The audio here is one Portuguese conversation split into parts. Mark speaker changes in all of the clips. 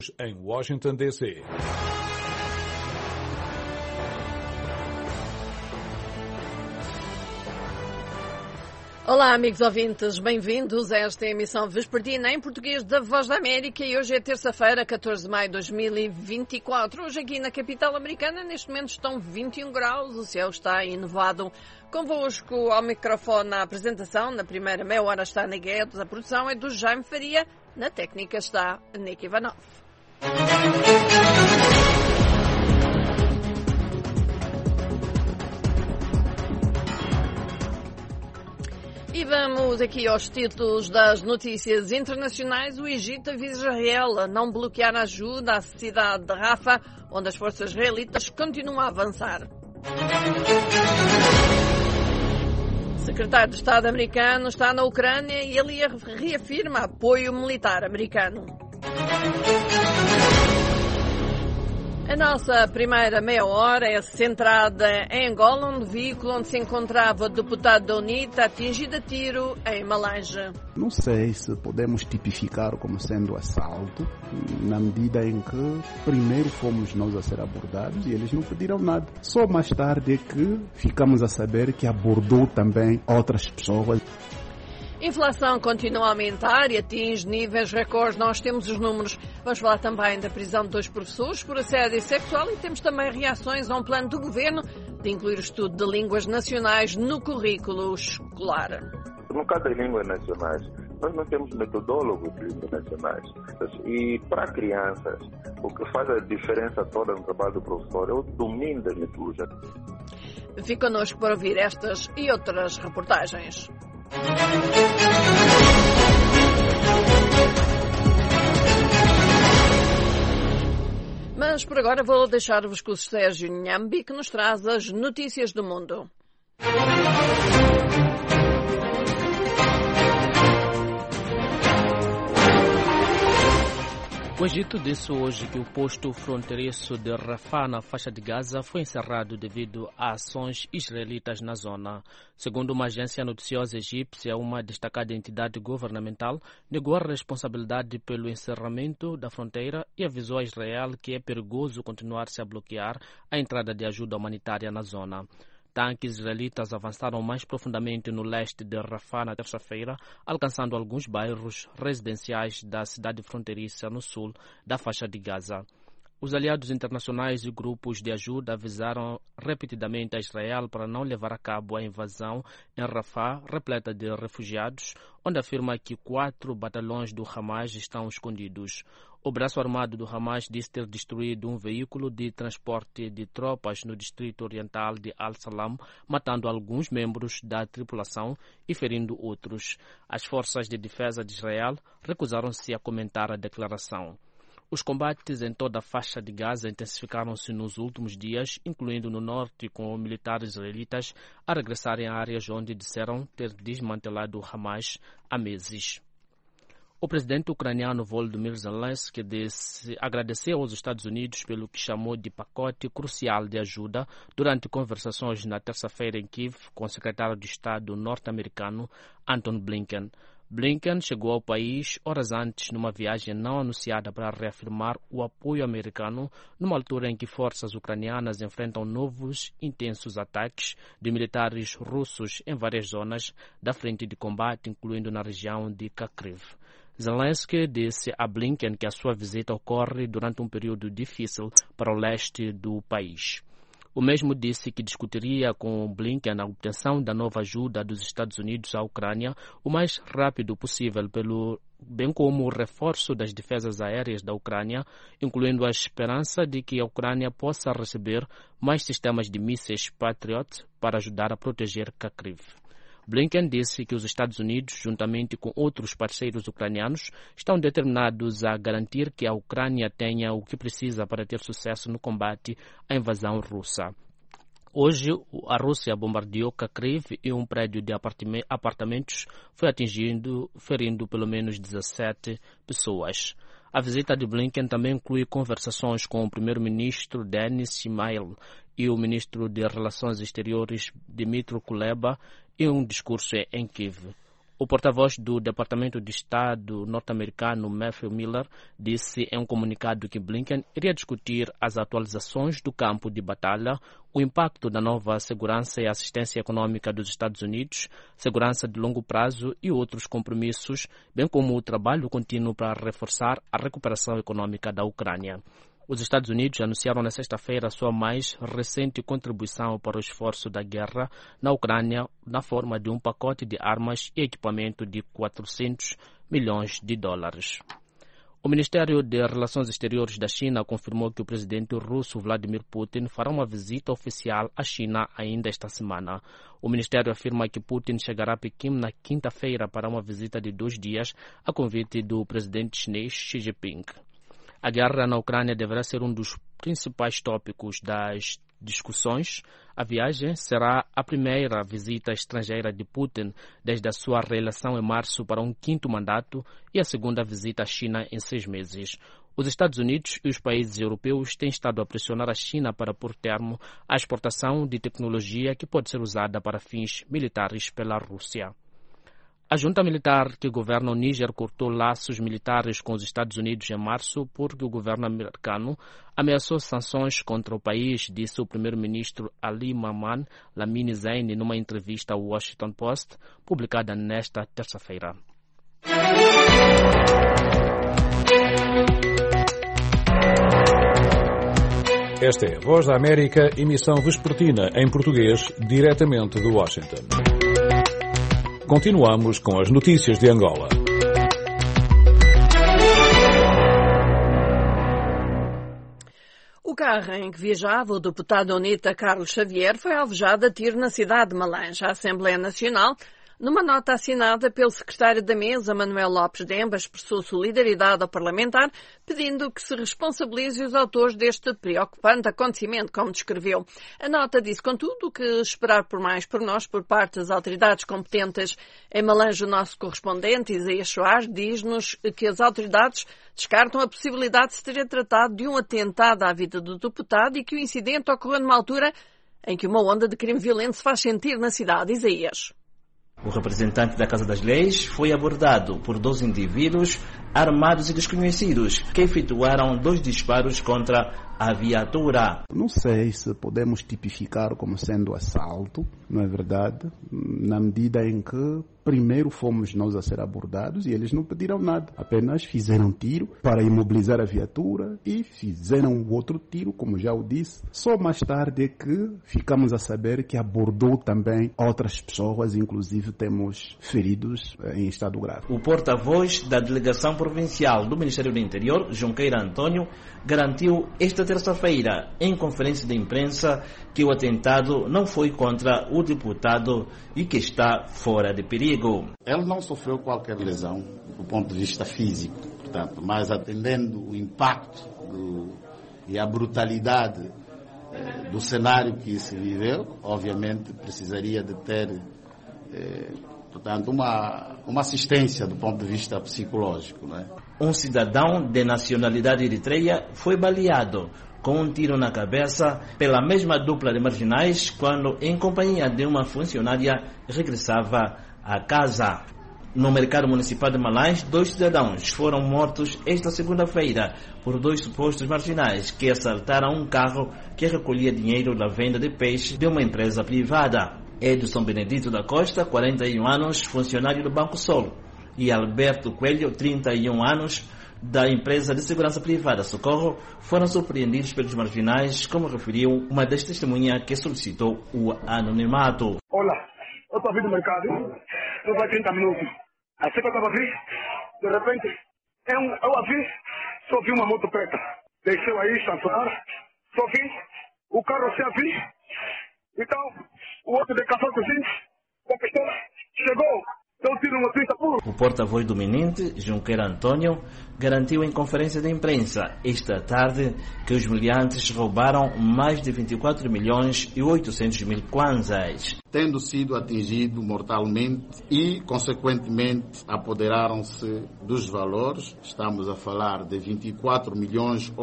Speaker 1: Em Washington, D.C.
Speaker 2: Olá, amigos ouvintes, bem-vindos a esta emissão vespertina em português da Voz da América e hoje é terça-feira, 14 de maio de 2024. Hoje aqui na capital americana, neste momento estão 21 graus, o céu está enevoado. Convosco ao microfone na apresentação, na primeira meia hora está na Guedes, a produção é do Jaime Faria, na técnica está Nick Ivanov. E vamos aqui aos títulos das notícias internacionais. O Egito avisa Israel a não bloquear a ajuda à cidade de Rafah, onde as forças israelitas continuam a avançar. O secretário de Estado americano está na Ucrânia e ele reafirma apoio militar americano. A nossa primeira meia hora é centrada em Angola, onde o veículo onde se encontrava o deputado da UNITA atingido a tiro em Malange.
Speaker 3: Não sei se podemos tipificar como sendo assalto, na medida em que primeiro fomos nós a ser abordados e eles não pediram nada. Só mais tarde é que ficamos a saber que abordou também outras pessoas.
Speaker 2: Inflação continua a aumentar e atinge níveis recordes. Nós temos os números. Vamos falar também da prisão de 2 professores por assédio sexual e temos também reações a um plano do governo de incluir o estudo de línguas nacionais no currículo escolar.
Speaker 4: No caso das línguas nacionais, nós não temos metodólogos de línguas nacionais. E para crianças, o que faz a diferença toda no trabalho do professor é o domínio das metodologias.
Speaker 2: Fique connosco para ouvir estas e outras reportagens. Mas por agora vou deixar-vos com o Sérgio Nhambi, que nos traz as notícias do mundo.
Speaker 5: O Egito disse hoje que o posto fronteiriço de Rafah, na faixa de Gaza, foi encerrado devido a ações israelitas na zona. Segundo uma agência noticiosa egípcia, uma destacada entidade governamental negou a responsabilidade pelo encerramento da fronteira e avisou a Israel que é perigoso continuar-se a bloquear a entrada de ajuda humanitária na zona. Tanques israelitas avançaram mais profundamente no leste de Rafah na terça-feira, alcançando alguns bairros residenciais da cidade fronteiriça no sul da faixa de Gaza. Os aliados internacionais e grupos de ajuda avisaram repetidamente a Israel para não levar a cabo a invasão em Rafah, repleta de refugiados, onde afirma que 4 batalhões do Hamas estão escondidos. O braço armado do Hamas disse ter destruído um veículo de transporte de tropas no distrito oriental de Al-Salam, matando alguns membros da tripulação e ferindo outros. As forças de defesa de Israel recusaram-se a comentar a declaração. Os combates em toda a faixa de Gaza intensificaram-se nos últimos dias, incluindo no norte, com militares israelitas a regressarem a áreas onde disseram ter desmantelado o Hamas há meses. O presidente ucraniano Volodymyr Zelensky agradeceu aos Estados Unidos pelo que chamou de pacote crucial de ajuda durante conversações na terça-feira em Kiev com o secretário de Estado norte-americano Antony Blinken. Blinken chegou ao país horas antes numa viagem não anunciada para reafirmar o apoio americano numa altura em que forças ucranianas enfrentam novos intensos ataques de militares russos em várias zonas da frente de combate, incluindo na região de Kharkiv. Zelensky disse a Blinken que a sua visita ocorre durante um período difícil para o leste do país. O mesmo disse que discutiria com Blinken a obtenção da nova ajuda dos Estados Unidos à Ucrânia o mais rápido possível, bem como o reforço das defesas aéreas da Ucrânia, incluindo a esperança de que a Ucrânia possa receber mais sistemas de mísseis Patriot para ajudar a proteger Kharkiv. Blinken disse que os Estados Unidos, juntamente com outros parceiros ucranianos, estão determinados a garantir que a Ucrânia tenha o que precisa para ter sucesso no combate à invasão russa. Hoje, a Rússia bombardeou Kharkiv e um prédio de apartamentos foi atingido, ferindo pelo menos 17 pessoas. A visita de Blinken também inclui conversações com o primeiro-ministro Denis Shmyhal e o ministro de Relações Exteriores Dmytro Kuleba e um discurso em Kiev. O porta-voz do Departamento de Estado norte-americano, Matthew Miller, disse em um comunicado que Blinken iria discutir as atualizações do campo de batalha, o impacto da nova segurança e assistência econômica dos Estados Unidos, segurança de longo prazo e outros compromissos, bem como o trabalho contínuo para reforçar a recuperação econômica da Ucrânia. Os Estados Unidos anunciaram na sexta-feira a sua mais recente contribuição para o esforço da guerra na Ucrânia na forma de um pacote de armas e equipamento de $400 milhões. O Ministério de Relações Exteriores da China confirmou que o presidente russo Vladimir Putin fará uma visita oficial à China ainda esta semana. O Ministério afirma que Putin chegará a Pequim na quinta-feira para uma visita de 2 dias a convite do presidente chinês Xi Jinping. A guerra na Ucrânia deverá ser um dos principais tópicos das discussões. A viagem será a primeira visita estrangeira de Putin desde a sua reeleição em março para um 5º mandato e a segunda visita à China em 6 meses. Os Estados Unidos e os países europeus têm estado a pressionar a China para pôr termo à exportação de tecnologia que pode ser usada para fins militares pela Rússia. A junta militar que governa o Níger cortou laços militares com os Estados Unidos em março porque o governo americano ameaçou sanções contra o país, disse o primeiro-ministro Ali Maman Lamine Zaine numa entrevista ao Washington Post, publicada nesta terça-feira.
Speaker 1: Esta é a Voz da América, emissão vespertina em português, diretamente de Washington. Continuamos com as notícias de Angola.
Speaker 2: O carro em que viajava o deputado UNITA Carlos Xavier foi alvejado a tiro na cidade de Malange. A Assembleia Nacional, numa nota assinada pelo secretário da Mesa, Manuel Lopes Demba, expressou solidariedade ao parlamentar, pedindo que se responsabilize os autores deste preocupante acontecimento, como descreveu. A nota disse, contudo, que esperar por mais por nós, por parte das autoridades competentes. Em Malange, o nosso correspondente, Isaías Soares, diz-nos que as autoridades descartam a possibilidade de se ter tratado de um atentado à vida do deputado e que o incidente ocorreu numa altura em que uma onda de crime violento se faz sentir na cidade. Isaías.
Speaker 6: O representante da Casa das Leis foi abordado por 2 indivíduos armados e desconhecidos que efetuaram 2 disparos contra a viatura.
Speaker 3: Não sei se podemos tipificar como sendo assalto, não é verdade? Na medida em que primeiro fomos nós a ser abordados e eles não pediram nada. Apenas fizeram tiro para imobilizar a viatura e fizeram outro tiro, como já o disse. Só mais tarde é que ficamos a saber que abordou também outras pessoas, inclusive temos feridos em estado grave.
Speaker 6: O porta-voz da Delegação Provincial do Ministério do Interior, Junqueira Antônio, garantiu esta terça-feira, em conferência de imprensa, que o atentado não foi contra o deputado e que está fora de perigo.
Speaker 7: Ele não sofreu qualquer lesão do ponto de vista físico, portanto, mas atendendo o impacto e a brutalidade do cenário que se viveu, obviamente precisaria de ter, portanto, uma assistência do ponto de vista psicológico, não é?
Speaker 6: Um cidadão de nacionalidade eritreia foi baleado com um tiro na cabeça pela mesma dupla de marginais quando, em companhia de uma funcionária, regressava à casa. No mercado municipal de Malange, 2 cidadãos foram mortos esta segunda-feira por 2 supostos marginais que assaltaram um carro que recolhia dinheiro da venda de peixe de uma empresa privada. Edson Benedito da Costa, 41 anos, funcionário do Banco Sol, e Alberto Coelho, 31 anos, da empresa de segurança privada Socorro, foram surpreendidos pelos marginais, como referiu uma das testemunhas que solicitou o anonimato.
Speaker 8: Olá, eu estou a vir do mercado, não vai 30 minutos. Assim que eu estava a vir, de repente, eu a vi, só vi uma moto preta. Deixou aí estacionar, só vi o carro se a vir. Então, o outro de caçotezinho, com a pistola, chegou.
Speaker 6: O porta-voz do Mininte, Junqueira Antônio, garantiu em conferência de imprensa esta tarde que os miliantes roubaram mais de 24 milhões e 800 mil kwanzas.
Speaker 7: Tendo sido atingido mortalmente e, consequentemente, apoderaram-se dos valores. Estamos a falar de 24 milhões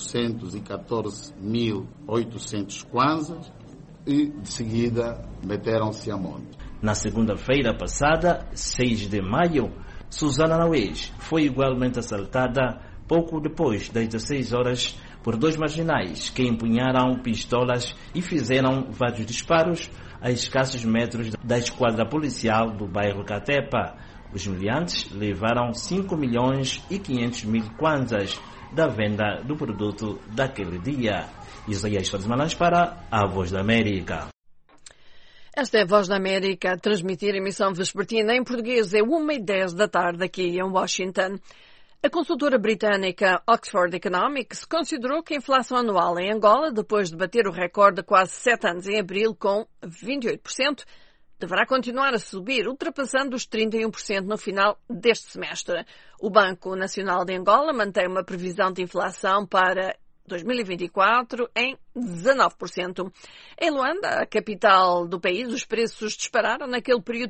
Speaker 7: 814 mil 800 kwanzas e, de seguida, meteram-se a monte.
Speaker 6: Na segunda-feira passada, 6 de maio, Susana Nauês foi igualmente assaltada pouco depois das 16 horas por dois marginais que empunharam pistolas e fizeram vários disparos a escassos metros da esquadra policial do bairro Catepa. Os meliantes levaram 5.500.000 kwanzas da venda do produto daquele dia. Isaías Fazmanães para a Voz da América.
Speaker 2: Esta é a Voz da América a transmitir a emissão vespertina em português. É 1h10 da tarde aqui em Washington. A consultora britânica Oxford Economics considerou que a inflação anual em Angola, depois de bater o recorde de quase 7 anos em abril com 28%, deverá continuar a subir, ultrapassando os 31% no final deste semestre. O Banco Nacional de Angola mantém uma previsão de inflação para 2024 em 19%. Em Luanda, a capital do país, os preços dispararam naquele período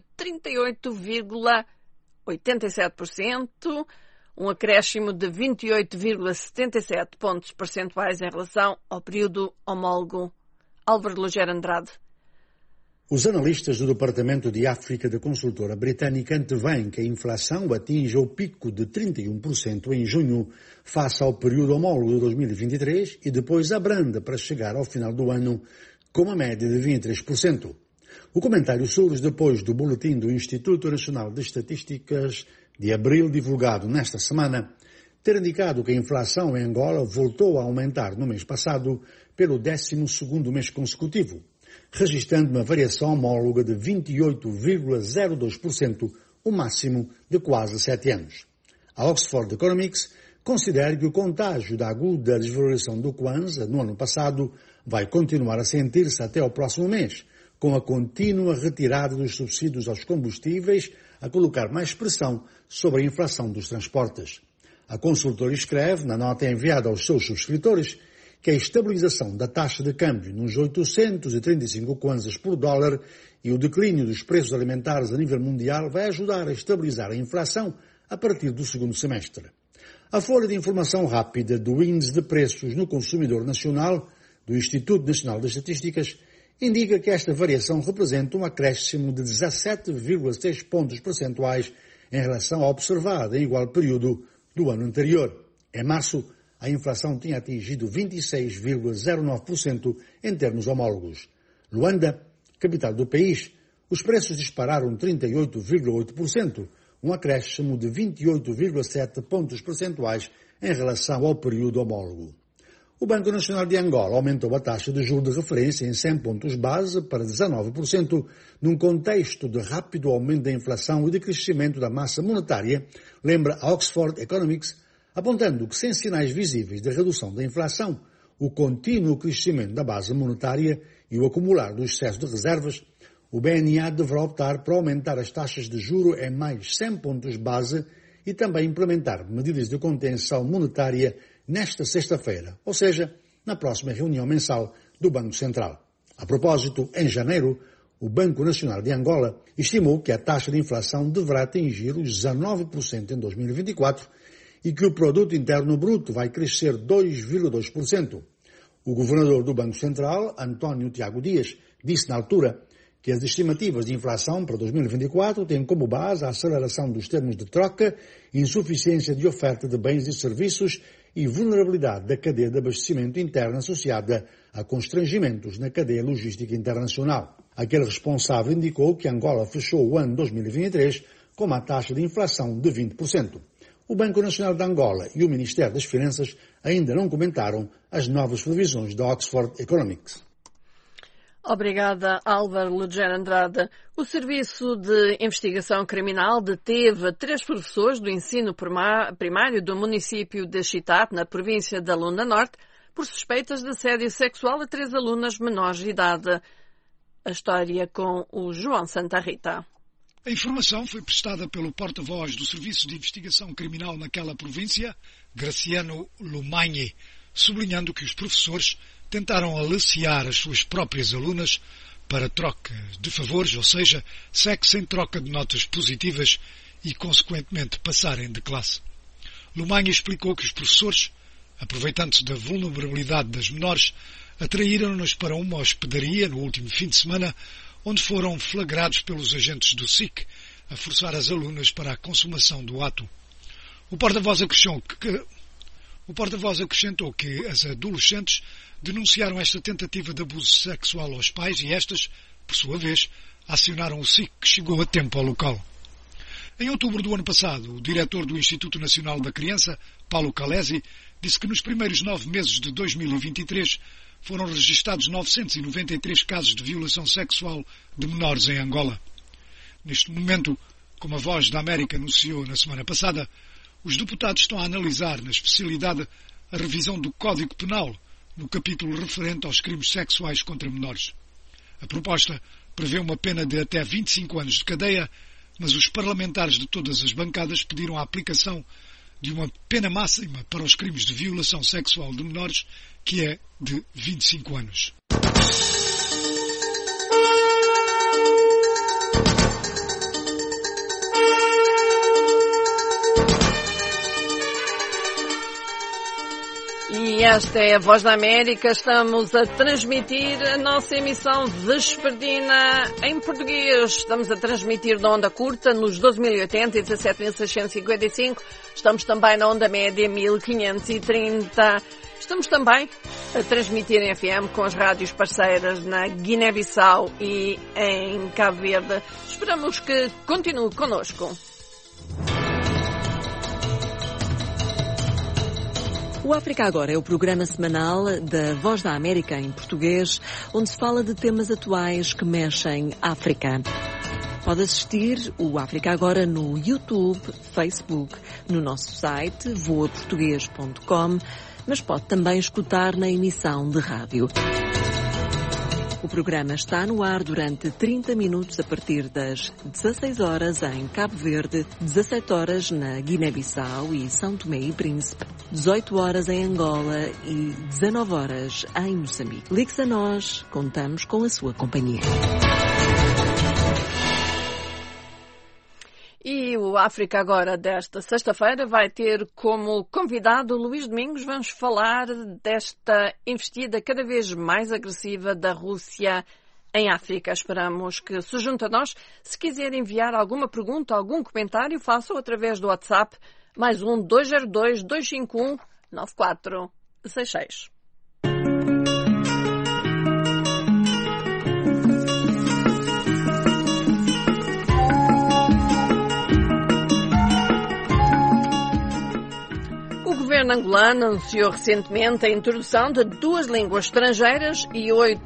Speaker 2: 38,87%, um acréscimo de 28,77 pontos percentuais em relação ao período homólogo. Álvaro Lugero Andrade.
Speaker 9: Os analistas do Departamento de África da consultora britânica antevêm que a inflação atinja o pico de 31% em junho, face ao período homólogo de 2023, e depois abranda para chegar ao final do ano com uma média de 23%. O comentário surge depois do boletim do Instituto Nacional de Estatísticas de abril, divulgado nesta semana, ter indicado que a inflação em Angola voltou a aumentar no mês passado pelo 12º mês consecutivo, registrando uma variação homóloga de 28,02%, o máximo de quase 7 anos. A Oxford Economics considera que o contágio da aguda desvalorização do kwanza no ano passado vai continuar a sentir-se até ao próximo mês, com a contínua retirada dos subsídios aos combustíveis a colocar mais pressão sobre a inflação dos transportes. A consultora escreve, na nota enviada aos seus subscritores, que a estabilização da taxa de câmbio nos 835 kwanzas por dólar e o declínio dos preços alimentares a nível mundial vai ajudar a estabilizar a inflação a partir do segundo semestre. A folha de informação rápida do Índice de Preços no Consumidor Nacional, do Instituto Nacional de Estatísticas, indica que esta variação representa um acréscimo de 17,6 pontos percentuais em relação à observada em igual período do ano anterior. Em março, a inflação tinha atingido 26,09% em termos homólogos. Luanda, capital do país, os preços dispararam 38,8%, um acréscimo de 28,7 pontos percentuais em relação ao período homólogo. O Banco Nacional de Angola aumentou a taxa de juros de referência em 100 pontos base para 19%, num contexto de rápido aumento da inflação e de crescimento da massa monetária, lembra a Oxford Economics, apontando que sem sinais visíveis de redução da inflação, o contínuo crescimento da base monetária e o acumular do excesso de reservas, o BNA deverá optar por aumentar as taxas de juro em mais 100 pontos base e também implementar medidas de contenção monetária nesta sexta-feira, ou seja, na próxima reunião mensal do Banco Central. A propósito, em janeiro, o Banco Nacional de Angola estimou que a taxa de inflação deverá atingir os 19% em 2024 e que o Produto Interno Bruto vai crescer 2,2%. O governador do Banco Central, António Tiago Dias, disse na altura que as estimativas de inflação para 2024 têm como base a aceleração dos termos de troca, insuficiência de oferta de bens e serviços e vulnerabilidade da cadeia de abastecimento interna associada a constrangimentos na cadeia logística internacional. Aquele responsável indicou que Angola fechou o ano 2023 com uma taxa de inflação de 20%. O Banco Nacional de Angola e o Ministério das Finanças ainda não comentaram as novas previsões da Oxford Economics.
Speaker 2: Obrigada, Álvaro Lugero Andrade. O Serviço de Investigação Criminal deteve 3 professores do ensino primário do município de Chitat, na província da Lunda Norte, por suspeitas de assédio sexual a 3 alunas menores de idade. A história com o João Santa Rita.
Speaker 10: A informação foi prestada pelo porta-voz do Serviço de Investigação Criminal naquela província, Graciano Lumanhe, sublinhando que os professores tentaram aliciar as suas próprias alunas para troca de favores, ou seja, sexo em troca de notas positivas e, consequentemente, passarem de classe. Lumanha explicou que os professores, aproveitando-se da vulnerabilidade das menores, atraíram-nas para uma hospedaria no último fim de semana, onde foram flagrados pelos agentes do SIC a forçar as alunas para a consumação do ato. O porta-voz acrescentou que as adolescentes denunciaram esta tentativa de abuso sexual aos pais e estas, por sua vez, acionaram o SIC, que chegou a tempo ao local. Em outubro do ano passado, o diretor do Instituto Nacional da Criança, Paulo Calesi, disse que nos primeiros 9 meses de 2023 foram registados 993 casos de violação sexual de menores em Angola. Neste momento, como a Voz da América anunciou na semana passada, os deputados estão a analisar, na especialidade, a revisão do Código Penal, no capítulo referente aos crimes sexuais contra menores. A proposta prevê uma pena de até 25 anos de cadeia, mas os parlamentares de todas as bancadas pediram a aplicação de uma pena máxima para os crimes de violação sexual de menores, que é de 25 anos.
Speaker 2: E esta é a Voz da América. Estamos a transmitir a nossa emissão vespertina em português. Estamos a transmitir na onda curta nos 12.080 e 17.655. Estamos também na onda média 1.530. Estamos também a transmitir em FM com as rádios parceiras na Guiné-Bissau e em Cabo Verde. Esperamos que continue connosco.
Speaker 11: O África Agora é o programa semanal da Voz da América em português, onde se fala de temas atuais que mexem África. Pode assistir o África Agora no YouTube, Facebook, no nosso site voaportugues.com, mas pode também escutar na emissão de rádio. O programa está no ar durante 30 minutos a partir das 16 horas em Cabo Verde, 17 horas na Guiné-Bissau e São Tomé e Príncipe, 18 horas em Angola e 19 horas em Moçambique. Ligue-se a nós, contamos com a sua companhia.
Speaker 2: E o África Agora desta sexta-feira vai ter como convidado Luís Domingos. Vamos falar desta investida cada vez mais agressiva da Rússia em África. Esperamos que se junte a nós. Se quiser enviar alguma pergunta, algum comentário, faça-o através do WhatsApp +1 202 251 9466. O governo angolano anunciou recentemente a introdução de 2 línguas estrangeiras e 8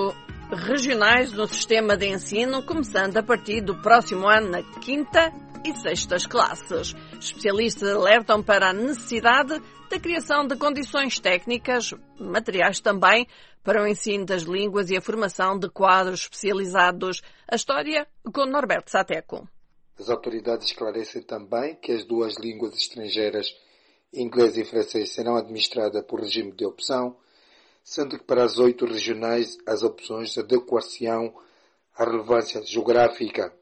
Speaker 2: regionais no sistema de ensino, começando a partir do próximo ano na 5ª e 6ª classes. Especialistas alertam para a necessidade da criação de condições técnicas, materiais também, para o ensino das línguas e a formação de quadros especializados. A história com Norberto Sateco.
Speaker 12: As autoridades esclarecem também que as 2 línguas estrangeiras, inglês e francês, serão administradas por regime de opção, sendo que para as 8 regionais as opções adequam à relevância geográfica.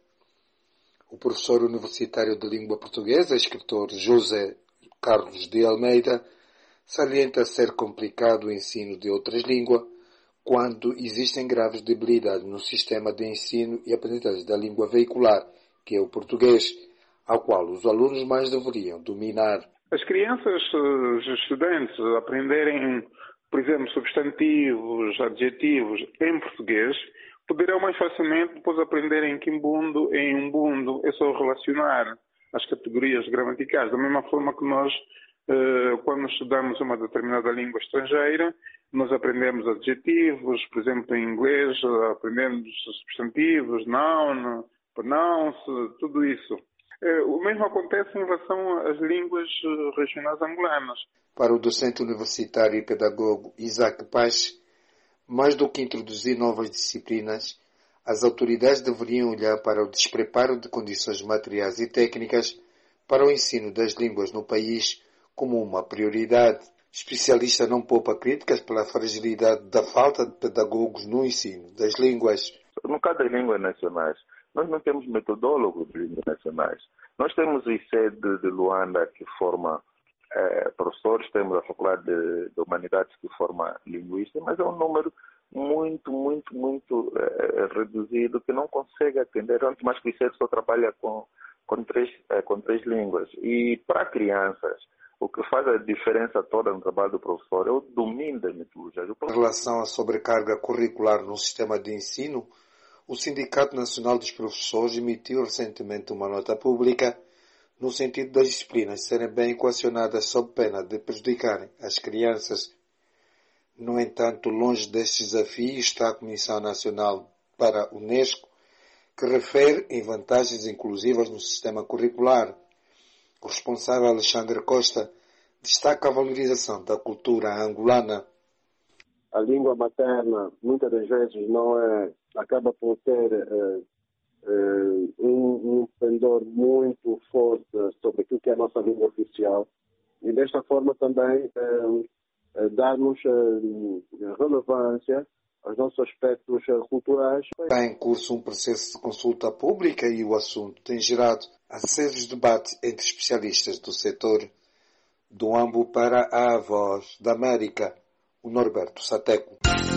Speaker 12: O professor universitário de língua portuguesa, escritor José Carlos de Almeida, salienta ser complicado o ensino de outras línguas quando existem graves debilidades no sistema de ensino e aprendizagem da língua veicular, que é o português, ao qual os alunos mais deveriam dominar.
Speaker 13: As crianças, os estudantes, aprenderem, por exemplo, substantivos, adjetivos em português, poderão mais facilmente depois aprender em quimbundo, em umbundo. É só relacionar as categorias gramaticais. Da mesma forma que nós, quando estudamos uma determinada língua estrangeira, nós aprendemos adjetivos, por exemplo, em inglês, aprendemos substantivos, noun, pronouns, tudo isso. O mesmo acontece em relação às línguas regionais angolanas.
Speaker 12: Para o docente universitário e pedagogo Isaac Paz, mais do que introduzir novas disciplinas, as autoridades deveriam olhar para o despreparo de condições materiais e técnicas para o ensino das línguas no país como uma prioridade. Especialista não poupa críticas pela fragilidade da falta de pedagogos no ensino das línguas.
Speaker 4: No caso das línguas nacionais, nós não temos metodólogos de línguas nacionais. Nós temos o ICE de Luanda, que forma professores, temos a Faculdade de Humanidades, que forma linguistas, mas é um número muito reduzido, que não consegue atender, antes mais que isso só trabalha com três línguas. E para crianças, o que faz a diferença toda no trabalho do professor é o domínio da metodologia.
Speaker 12: Em relação à sobrecarga curricular no sistema de ensino, o Sindicato Nacional dos Professores emitiu recentemente uma nota pública no sentido das disciplinas serem bem equacionadas sob pena de prejudicarem as crianças. No entanto, longe deste desafio está a Comissão Nacional para a Unesco, que refere em vantagens inclusivas no sistema curricular. O responsável Alexandre Costa destaca a valorização da cultura angolana.
Speaker 14: A língua materna, muitas das vezes, acaba por ter um pendor muito forte sobre aquilo que é a nossa língua oficial. E desta forma também darmos relevância aos nossos aspectos culturais.
Speaker 12: Está em curso um processo de consulta pública e o assunto tem gerado acesos debates entre especialistas do setor. Do Ambo para a Voz da América, o Norberto Sateco.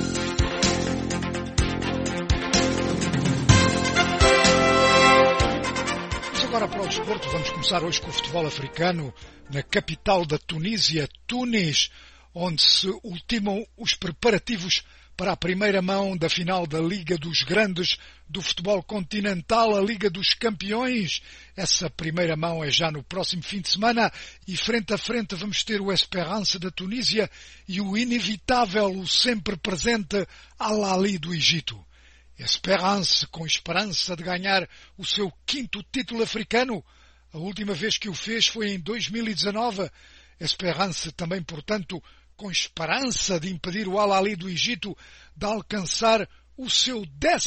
Speaker 10: Mas agora para o desporto, vamos começar hoje com o futebol africano na capital da Tunísia, Tunis, onde se ultimam os preparativos para a primeira mão da final da Liga dos Grandes do futebol continental, a Liga dos Campeões. Essa primeira mão é já no próximo fim de semana e frente a frente vamos ter o Esperance da Tunísia e o inevitável, o sempre presente Al Ahly do Egito. Esperance, com esperança de ganhar o seu 5º título africano. A última vez que o fez foi em 2019. Esperance também, portanto, com esperança de impedir o Al Ahly do Egito de alcançar o seu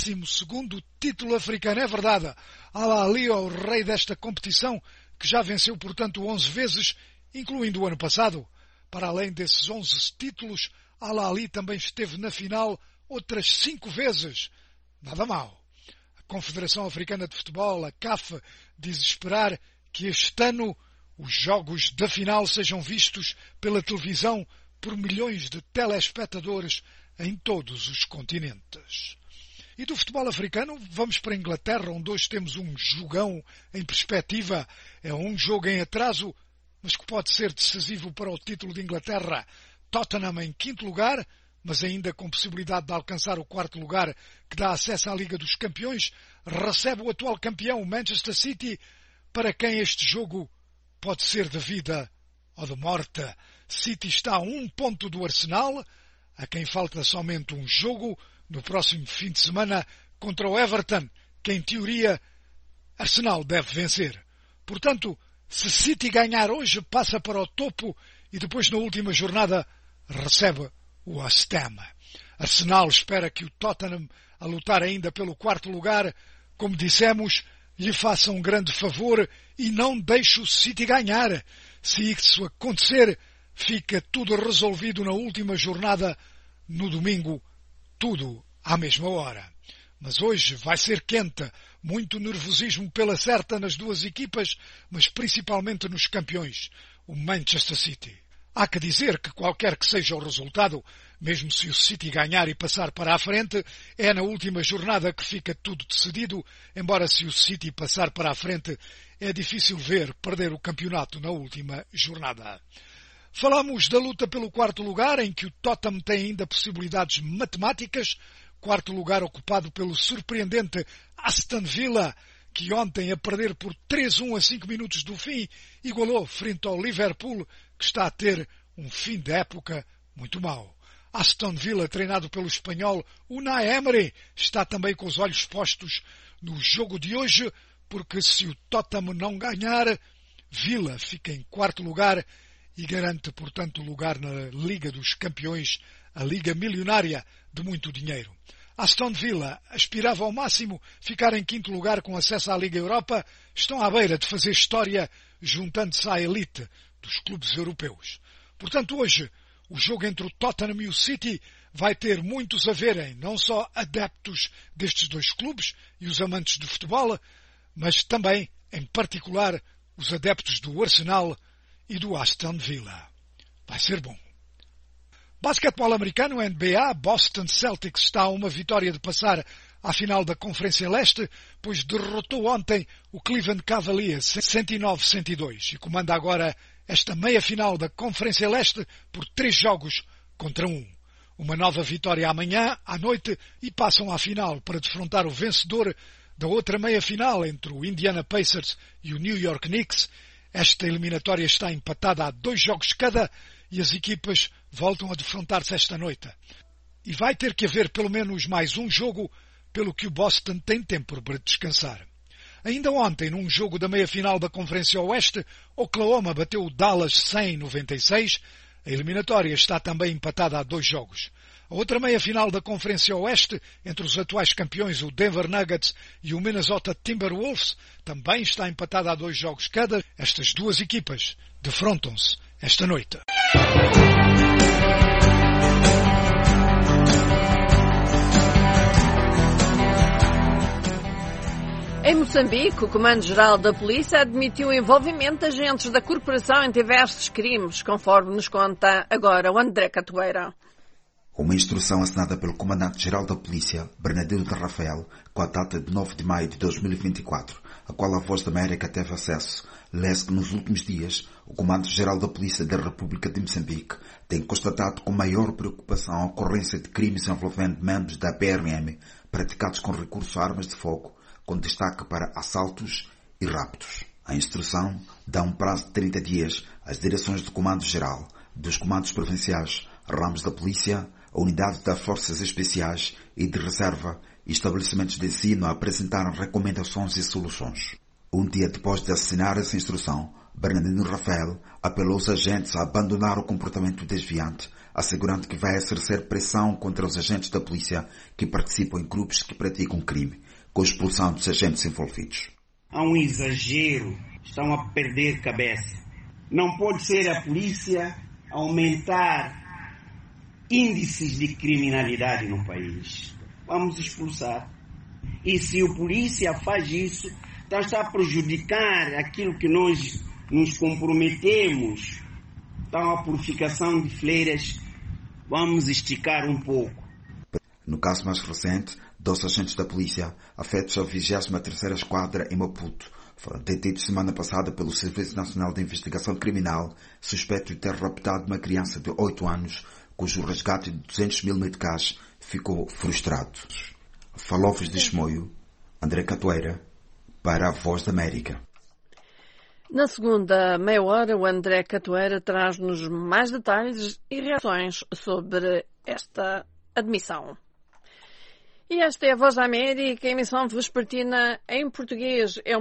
Speaker 10: 12º título africano. É verdade, Al Ahly é o rei desta competição, que já venceu, portanto, 11 vezes, incluindo o ano passado. Para além desses 11 títulos, Al Ahly também esteve na final outras 5 vezes. Nada mal. A Confederação Africana de Futebol, a CAF, diz esperar que este ano os jogos da final sejam vistos pela televisão por milhões de telespectadores em todos os continentes. E do futebol africano vamos para a Inglaterra, onde hoje temos um jogão em perspectiva. É um jogo em atraso, mas que pode ser decisivo para o título de Inglaterra. Tottenham em 5º lugar, mas ainda com possibilidade de alcançar o 4º lugar, que dá acesso à Liga dos Campeões, recebe o atual campeão, o Manchester City, para quem este jogo pode ser de vida ou de morte. City está a 1 ponto do Arsenal, a quem falta somente um jogo no próximo fim de semana contra o Everton, que em teoria Arsenal deve vencer. Portanto, se City ganhar hoje, passa para o topo e depois na última jornada recebe o West Ham. Arsenal espera que o Tottenham, a lutar ainda pelo 4º lugar, como dissemos, lhe faça um grande favor e não deixe o City ganhar. Se isso acontecer, fica tudo resolvido na última jornada, no domingo, tudo à mesma hora. Mas hoje vai ser quente, muito nervosismo pela certa nas duas equipas, mas principalmente nos campeões, o Manchester City. Há que dizer que qualquer que seja o resultado, mesmo se o City ganhar e passar para a frente, é na última jornada que fica tudo decidido, embora se o City passar para a frente, é difícil ver perder o campeonato na última jornada. Falamos da luta pelo 4º lugar, em que o Tottenham tem ainda possibilidades matemáticas. 4º lugar ocupado pelo surpreendente Aston Villa, que ontem, a perder por 3-1 a 5 minutos do fim, igualou frente ao Liverpool, que está a ter um fim de época muito mau. Aston Villa, treinado pelo espanhol Unai Emery, está também com os olhos postos no jogo de hoje, porque se o Tottenham não ganhar, Villa fica em 4º lugar e garante, portanto, o lugar na Liga dos Campeões, a Liga milionária de muito dinheiro. Aston Villa aspirava ao máximo ficar em 5º lugar com acesso à Liga Europa, estão à beira de fazer história juntando-se à elite dos clubes europeus. Portanto, hoje, o jogo entre o Tottenham e o City vai ter muitos a verem, não só adeptos destes dois clubes e os amantes do futebol, mas também, em particular, os adeptos do Arsenal e do Aston Villa. Vai ser bom. Basquetebol americano, NBA, Boston Celtics está a uma vitória de passar à final da Conferência Leste, pois derrotou ontem o Cleveland Cavaliers 109-102 e comanda agora esta meia-final da Conferência Leste por 3 jogos contra 1. Uma nova vitória amanhã, à noite, e passam à final para defrontar o vencedor da outra meia-final entre o Indiana Pacers e o New York Knicks. Esta eliminatória está empatada a 2 jogos cada e as equipas voltam a defrontar-se esta noite. E vai ter que haver pelo menos mais um jogo, pelo que o Boston tem tempo para descansar. Ainda ontem, num jogo da meia-final da Conferência Oeste, Oklahoma bateu o Dallas 100-96. A eliminatória está também empatada a 2 jogos. A outra meia-final da Conferência Oeste, entre os atuais campeões, o Denver Nuggets e o Minnesota Timberwolves, também está empatada a 2 jogos cada. Estas duas equipas defrontam-se esta noite.
Speaker 2: Em Moçambique, o Comando-Geral da Polícia admitiu o envolvimento de agentes da corporação em diversos crimes, conforme nos conta agora o André Catoeira.
Speaker 15: Uma instrução assinada pelo Comandante-Geral da Polícia, Bernardino de Rafael, com a data de 9 de maio de 2024, a qual a Voz da América teve acesso, lê-se que nos últimos dias o Comando-Geral da Polícia da República de Moçambique tem constatado com maior preocupação a ocorrência de crimes envolvendo membros da PRM praticados com recurso a armas de fogo, com destaque para assaltos e raptos. A instrução dá um prazo de 30 dias às direções do Comando-Geral, dos Comandos Provinciais, ramos da Polícia, a unidade das Forças Especiais e de Reserva e estabelecimentos de ensino a apresentar recomendações e soluções. Um dia depois de assinar essa instrução, Bernardino Rafael apelou aos agentes a abandonar o comportamento desviante, assegurando que vai exercer pressão contra os agentes da polícia que participam em grupos que praticam crime, com a expulsão dos agentes envolvidos.
Speaker 16: Há um exagero, estão a perder cabeça. Não pode ser a polícia aumentar índices de criminalidade no país. Vamos expulsar. E se o polícia faz isso, então está a prejudicar aquilo que nós nos comprometemos. Então a purificação de fleiras, vamos esticar um pouco.
Speaker 15: No caso mais recente, 2 agentes da polícia, afetos à 23ª Esquadra em Maputo, foram detidos semana passada pelo Serviço Nacional de Investigação Criminal, suspeito de ter raptado uma criança de 8 anos, cujo resgate de 200 mil meticais ficou frustrado. Falou-vos de Chimoio, André Catoeira, para a Voz da América.
Speaker 2: Na segunda meia hora, o André Catoeira traz-nos mais detalhes e reações sobre esta admissão. E esta é a Voz da América, emissão vespertina em português. É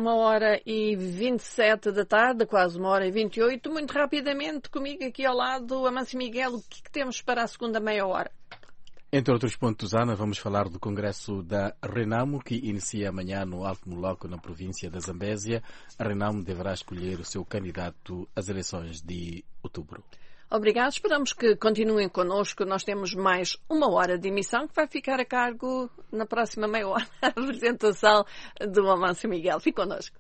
Speaker 2: 1h27 da tarde, quase 1h28. Muito rapidamente, comigo aqui ao lado, Amâncio Miguel, o que temos para a segunda meia hora?
Speaker 17: Entre outros pontos, Ana, vamos falar do Congresso da Renamo, que inicia amanhã no Alto Moloco, na província da Zambésia. A Renamo deverá escolher o seu candidato às eleições de outubro.
Speaker 2: Obrigado. Esperamos que continuem connosco. Nós temos mais 1 hora de emissão que vai ficar a cargo na próxima meia hora a apresentação do Amâncio Miguel. Fique connosco.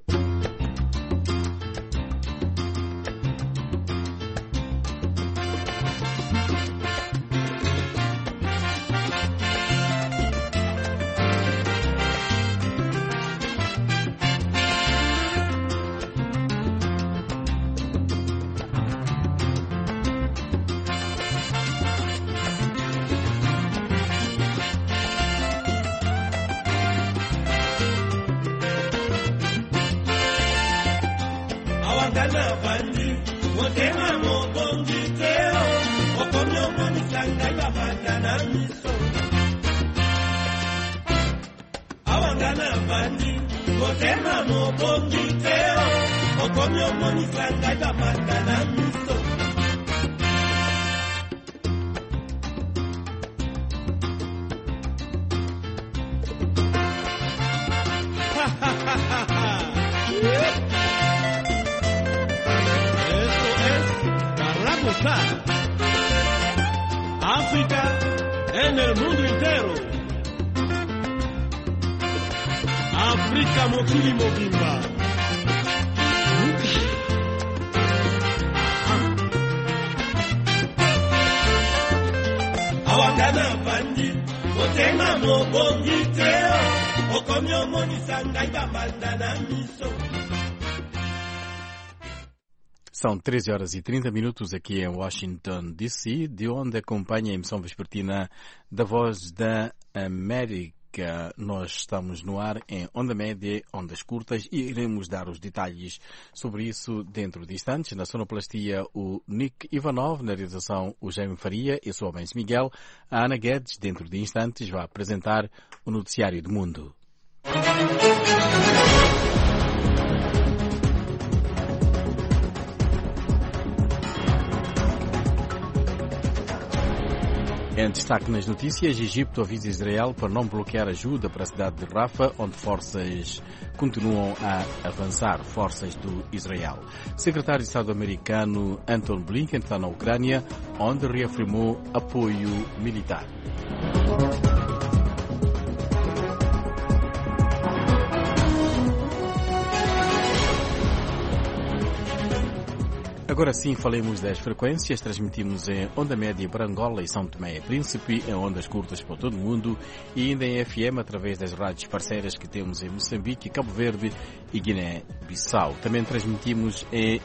Speaker 18: África en el mundo entero. África mokili mobimba. Bana bandi, Otema Mobongiteo, Okomyo Monisanga Ibamanda na Miso.
Speaker 17: São 13 horas e 30 minutos aqui em Washington, D.C., de onde acompanha a emissão vespertina da Voz da América. Nós estamos no ar em onda média, ondas curtas, e iremos dar os detalhes sobre isso dentro de instantes. Na sonoplastia, o Nick Ivanov, na realização, o Jaime Faria, eu sou o Benz Miguel. A Ana Guedes, dentro de instantes, vai apresentar o Noticiário do Mundo. Em destaque nas notícias, Egito avisa Israel para não bloquear ajuda para a cidade de Rafah, onde forças continuam a avançar, forças do Israel. Secretário de Estado americano Antony Blinken está na Ucrânia, onde reafirmou apoio militar. Agora sim, falemos das frequências. Transmitimos em onda média para Angola e São Tomé e Príncipe, em ondas curtas para todo o mundo e ainda em FM através das rádios parceiras que temos em Moçambique, Cabo Verde e Guiné-Bissau. Também transmitimos em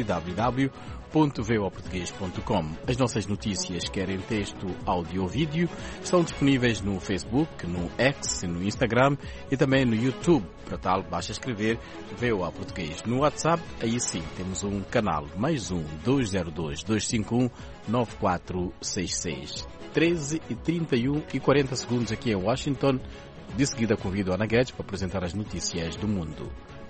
Speaker 17: www.voaportugues.com. As nossas notícias, quer em texto, áudio ou vídeo, estão disponíveis no Facebook, no X, no Instagram e também no YouTube. Para tal, basta escrever VOA Português. No WhatsApp, aí sim, temos um canal, mais um, 202-251-9466. 13h31 e 40 segundos aqui em Washington. De seguida convido a Ana Guedes para apresentar as notícias do mundo.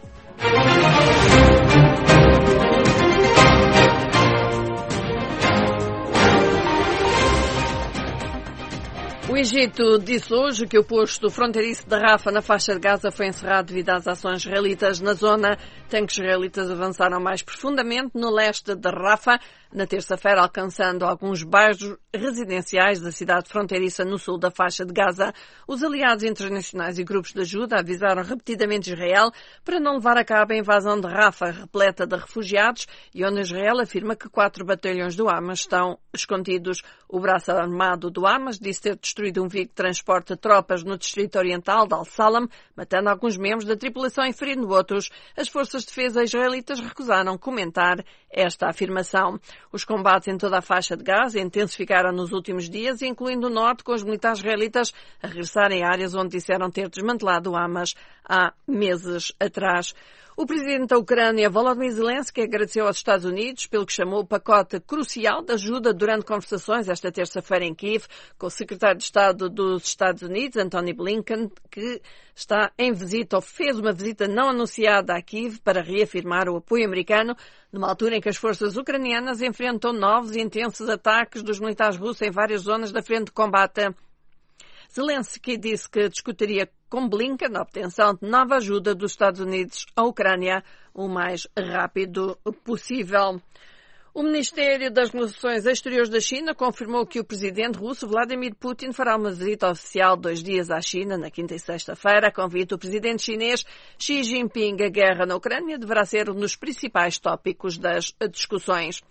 Speaker 2: O Egito disse hoje que o posto fronteiriço de Rafah na faixa de Gaza foi encerrado devido às ações israelitas na zona. Tanques israelitas avançaram mais profundamente no leste de Rafah na terça-feira, alcançando alguns bairros residenciais da cidade fronteiriça no sul da faixa de Gaza. Os aliados internacionais e grupos de ajuda avisaram repetidamente Israel para não levar a cabo a invasão de Rafah, repleta de refugiados, e onde Israel afirma que 4 batalhões do Hamas estão escondidos. O braço armado do Hamas disse ter destruído um veículo de transporte de tropas no distrito oriental de Al-Salam, matando alguns membros da tripulação e ferindo outros. As forças de defesa israelitas recusaram comentar esta afirmação. Os combates em toda a faixa de Gaza intensificaram nos últimos dias, incluindo o norte, com os militares israelitas a regressarem a áreas onde disseram ter desmantelado o Hamas há meses atrás. O presidente da Ucrânia, Volodymyr Zelensky, agradeceu aos Estados Unidos pelo que chamou o pacote crucial de ajuda durante conversações esta terça-feira em Kiev com o secretário de Estado dos Estados Unidos, Antony Blinken, que está em visita ou fez uma visita não anunciada a Kiev para reafirmar o apoio americano numa altura em que as forças ucranianas enfrentam novos e intensos ataques dos militares russos em várias zonas da frente de combate. Zelensky disse que discutiria com Blinken a obtenção de nova ajuda dos Estados Unidos à Ucrânia o mais rápido possível. O Ministério das Relações Exteriores da China confirmou que o presidente russo Vladimir Putin fará uma visita oficial de 2 dias à China na quinta e sexta-feira. A convite do presidente chinês Xi Jinping. A guerra na Ucrânia deverá ser um dos principais tópicos das discussões.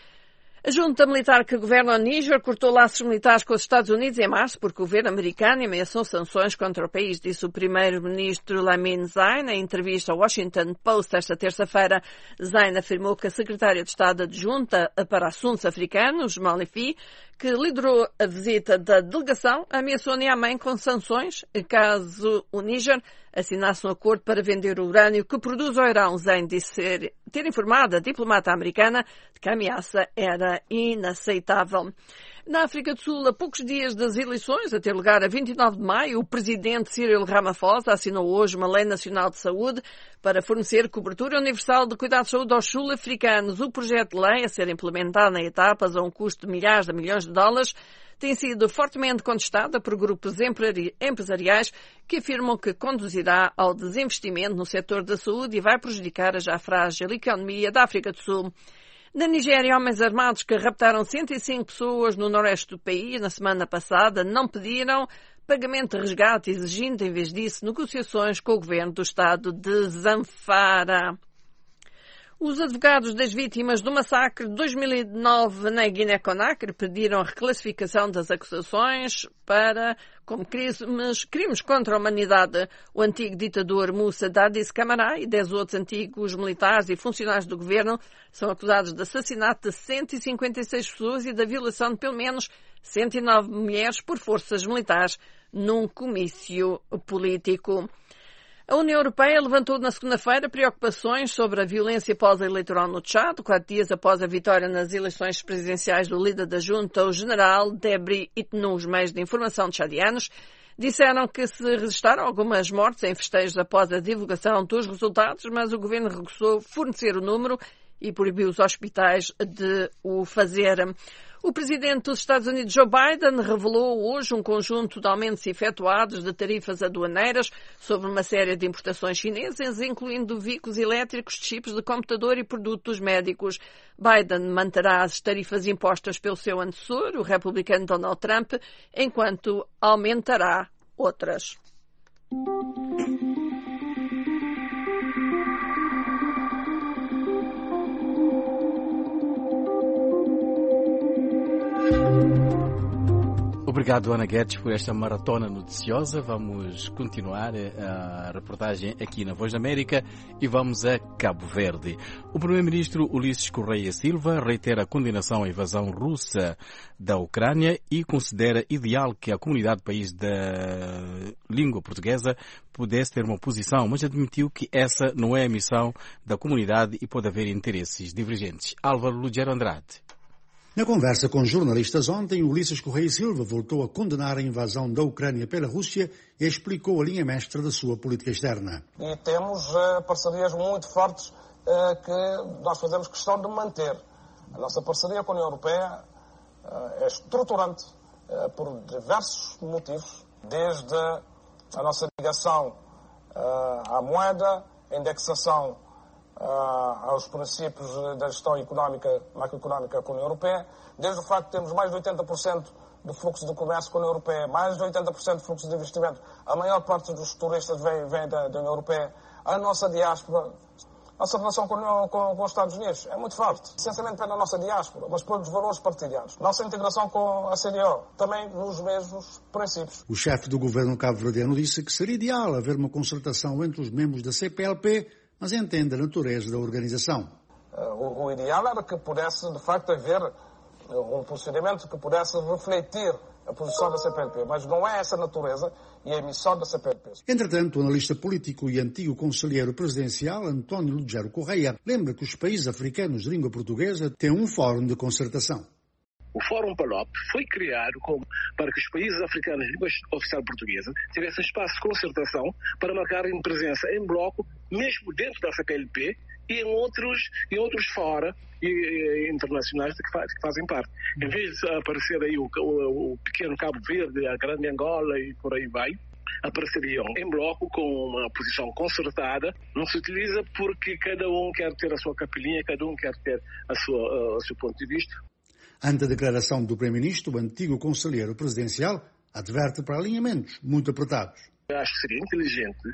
Speaker 2: A junta militar que governa o Níger cortou laços militares com os Estados Unidos em março porque o governo americano ameaçou sanções contra o país, disse o primeiro-ministro Lamin Zein em entrevista ao Washington Post esta terça-feira. Zein afirmou que a secretária de Estado adjunta para assuntos africanos, Malifi, que liderou a visita da delegação, ameaçou Niamey com sanções caso o Níger assinasse um acordo para vender o urânio que produz ao Irão. Zein disse ter informado a diplomata americana de que a ameaça era inaceitável. Na África do Sul, a poucos dias das eleições, a ter lugar a 29 de maio, o presidente Cyril Ramaphosa assinou hoje uma lei nacional de saúde para fornecer cobertura universal de cuidados de saúde aos sul-africanos. O projeto de lei, a ser implementado em etapas a um custo de milhares de milhões de dólares, tem sido fortemente contestada por grupos empresariais que afirmam que conduzirá ao desinvestimento no setor da saúde e vai prejudicar a já frágil economia da África do Sul. Na Nigéria, homens armados que raptaram 105 pessoas no noroeste do país na semana passada não pediram pagamento de resgate, exigindo, em vez disso, negociações com o governo do estado de Zamfara. Os advogados das vítimas do massacre de 2009 na Guiné-Conakry pediram a reclassificação das acusações como crimes contra a humanidade. O antigo ditador Moussa Dadis Camara e 10 outros antigos militares e funcionários do governo são acusados de assassinato de 156 pessoas e da violação de pelo menos 109 mulheres por forças militares num comício político. A União Europeia levantou na segunda-feira preocupações sobre a violência pós-eleitoral no Tchad, 4 dias após a vitória nas eleições presidenciais do líder da junta, o general Debri Itnou. Os meios de informação tchadianos disseram que se registaram algumas mortes em festejos após a divulgação dos resultados, mas o governo recusou fornecer o número e proibiu os hospitais de o fazer. O presidente dos Estados Unidos, Joe Biden, revelou hoje um conjunto de aumentos efetuados de tarifas aduaneiras sobre uma série de importações chinesas, incluindo veículos elétricos, chips de computador e produtos médicos. Biden manterá as tarifas impostas pelo seu antecessor, o republicano Donald Trump, enquanto aumentará outras.
Speaker 17: Obrigado, Ana Guedes, por esta maratona noticiosa. Vamos continuar a reportagem aqui na Voz da América e vamos a Cabo Verde. O primeiro-ministro Ulisses Correia Silva reitera a condenação à invasão russa da Ucrânia e considera ideal que a comunidade país da língua portuguesa pudesse ter uma posição, mas admitiu que essa não é a missão da comunidade e pode haver interesses divergentes. Álvaro Lugero Andrade.
Speaker 9: Na conversa com jornalistas ontem, Ulisses Correia Silva voltou a condenar a invasão da Ucrânia pela Rússia e explicou a linha mestra da sua política externa.
Speaker 19: E temos parcerias muito fortes que nós fazemos questão de manter. A nossa parceria com a União Europeia é estruturante por diversos motivos, desde a nossa ligação à moeda, a indexação aos princípios da gestão macroeconómica com a União Europeia, desde o facto de termos mais de 80% do fluxo de comércio com a União Europeia, mais de 80% do fluxo de investimento, a maior parte dos turistas vem da União Europeia, a nossa diáspora, a nossa relação com os Estados Unidos é muito forte, essencialmente pela nossa diáspora, mas pelos valores partilhados. Nossa integração com a CDO, também nos mesmos princípios.
Speaker 9: O chefe do governo cabo-verdiano disse que seria ideal haver uma concertação entre os membros da CPLP, mas entende a natureza da organização.
Speaker 19: O ideal era que pudesse, de facto, haver um procedimento que pudesse refletir a posição da CPLP, mas não é essa a natureza e a missão da CPLP.
Speaker 9: Entretanto, o analista político e antigo conselheiro presidencial, António Lugero Correia, lembra que os países africanos de língua portuguesa têm um fórum de concertação.
Speaker 20: O Fórum PALOP foi criado para que os países africanos de língua oficial portuguesa tivessem espaço de concertação para marcarem presença em bloco, mesmo dentro da CPLP e em outros fora internacionais que fazem parte. Em vez de aparecer aí o pequeno Cabo Verde, a grande Angola e por aí vai, apareceriam em bloco com uma posição concertada. Não se utiliza porque cada um quer ter a sua capelinha, cada um quer ter o seu ponto de vista.
Speaker 9: Ante a declaração do Primeiro-Ministro, o antigo conselheiro presidencial adverte para alinhamentos muito apertados.
Speaker 20: Eu acho que seria inteligente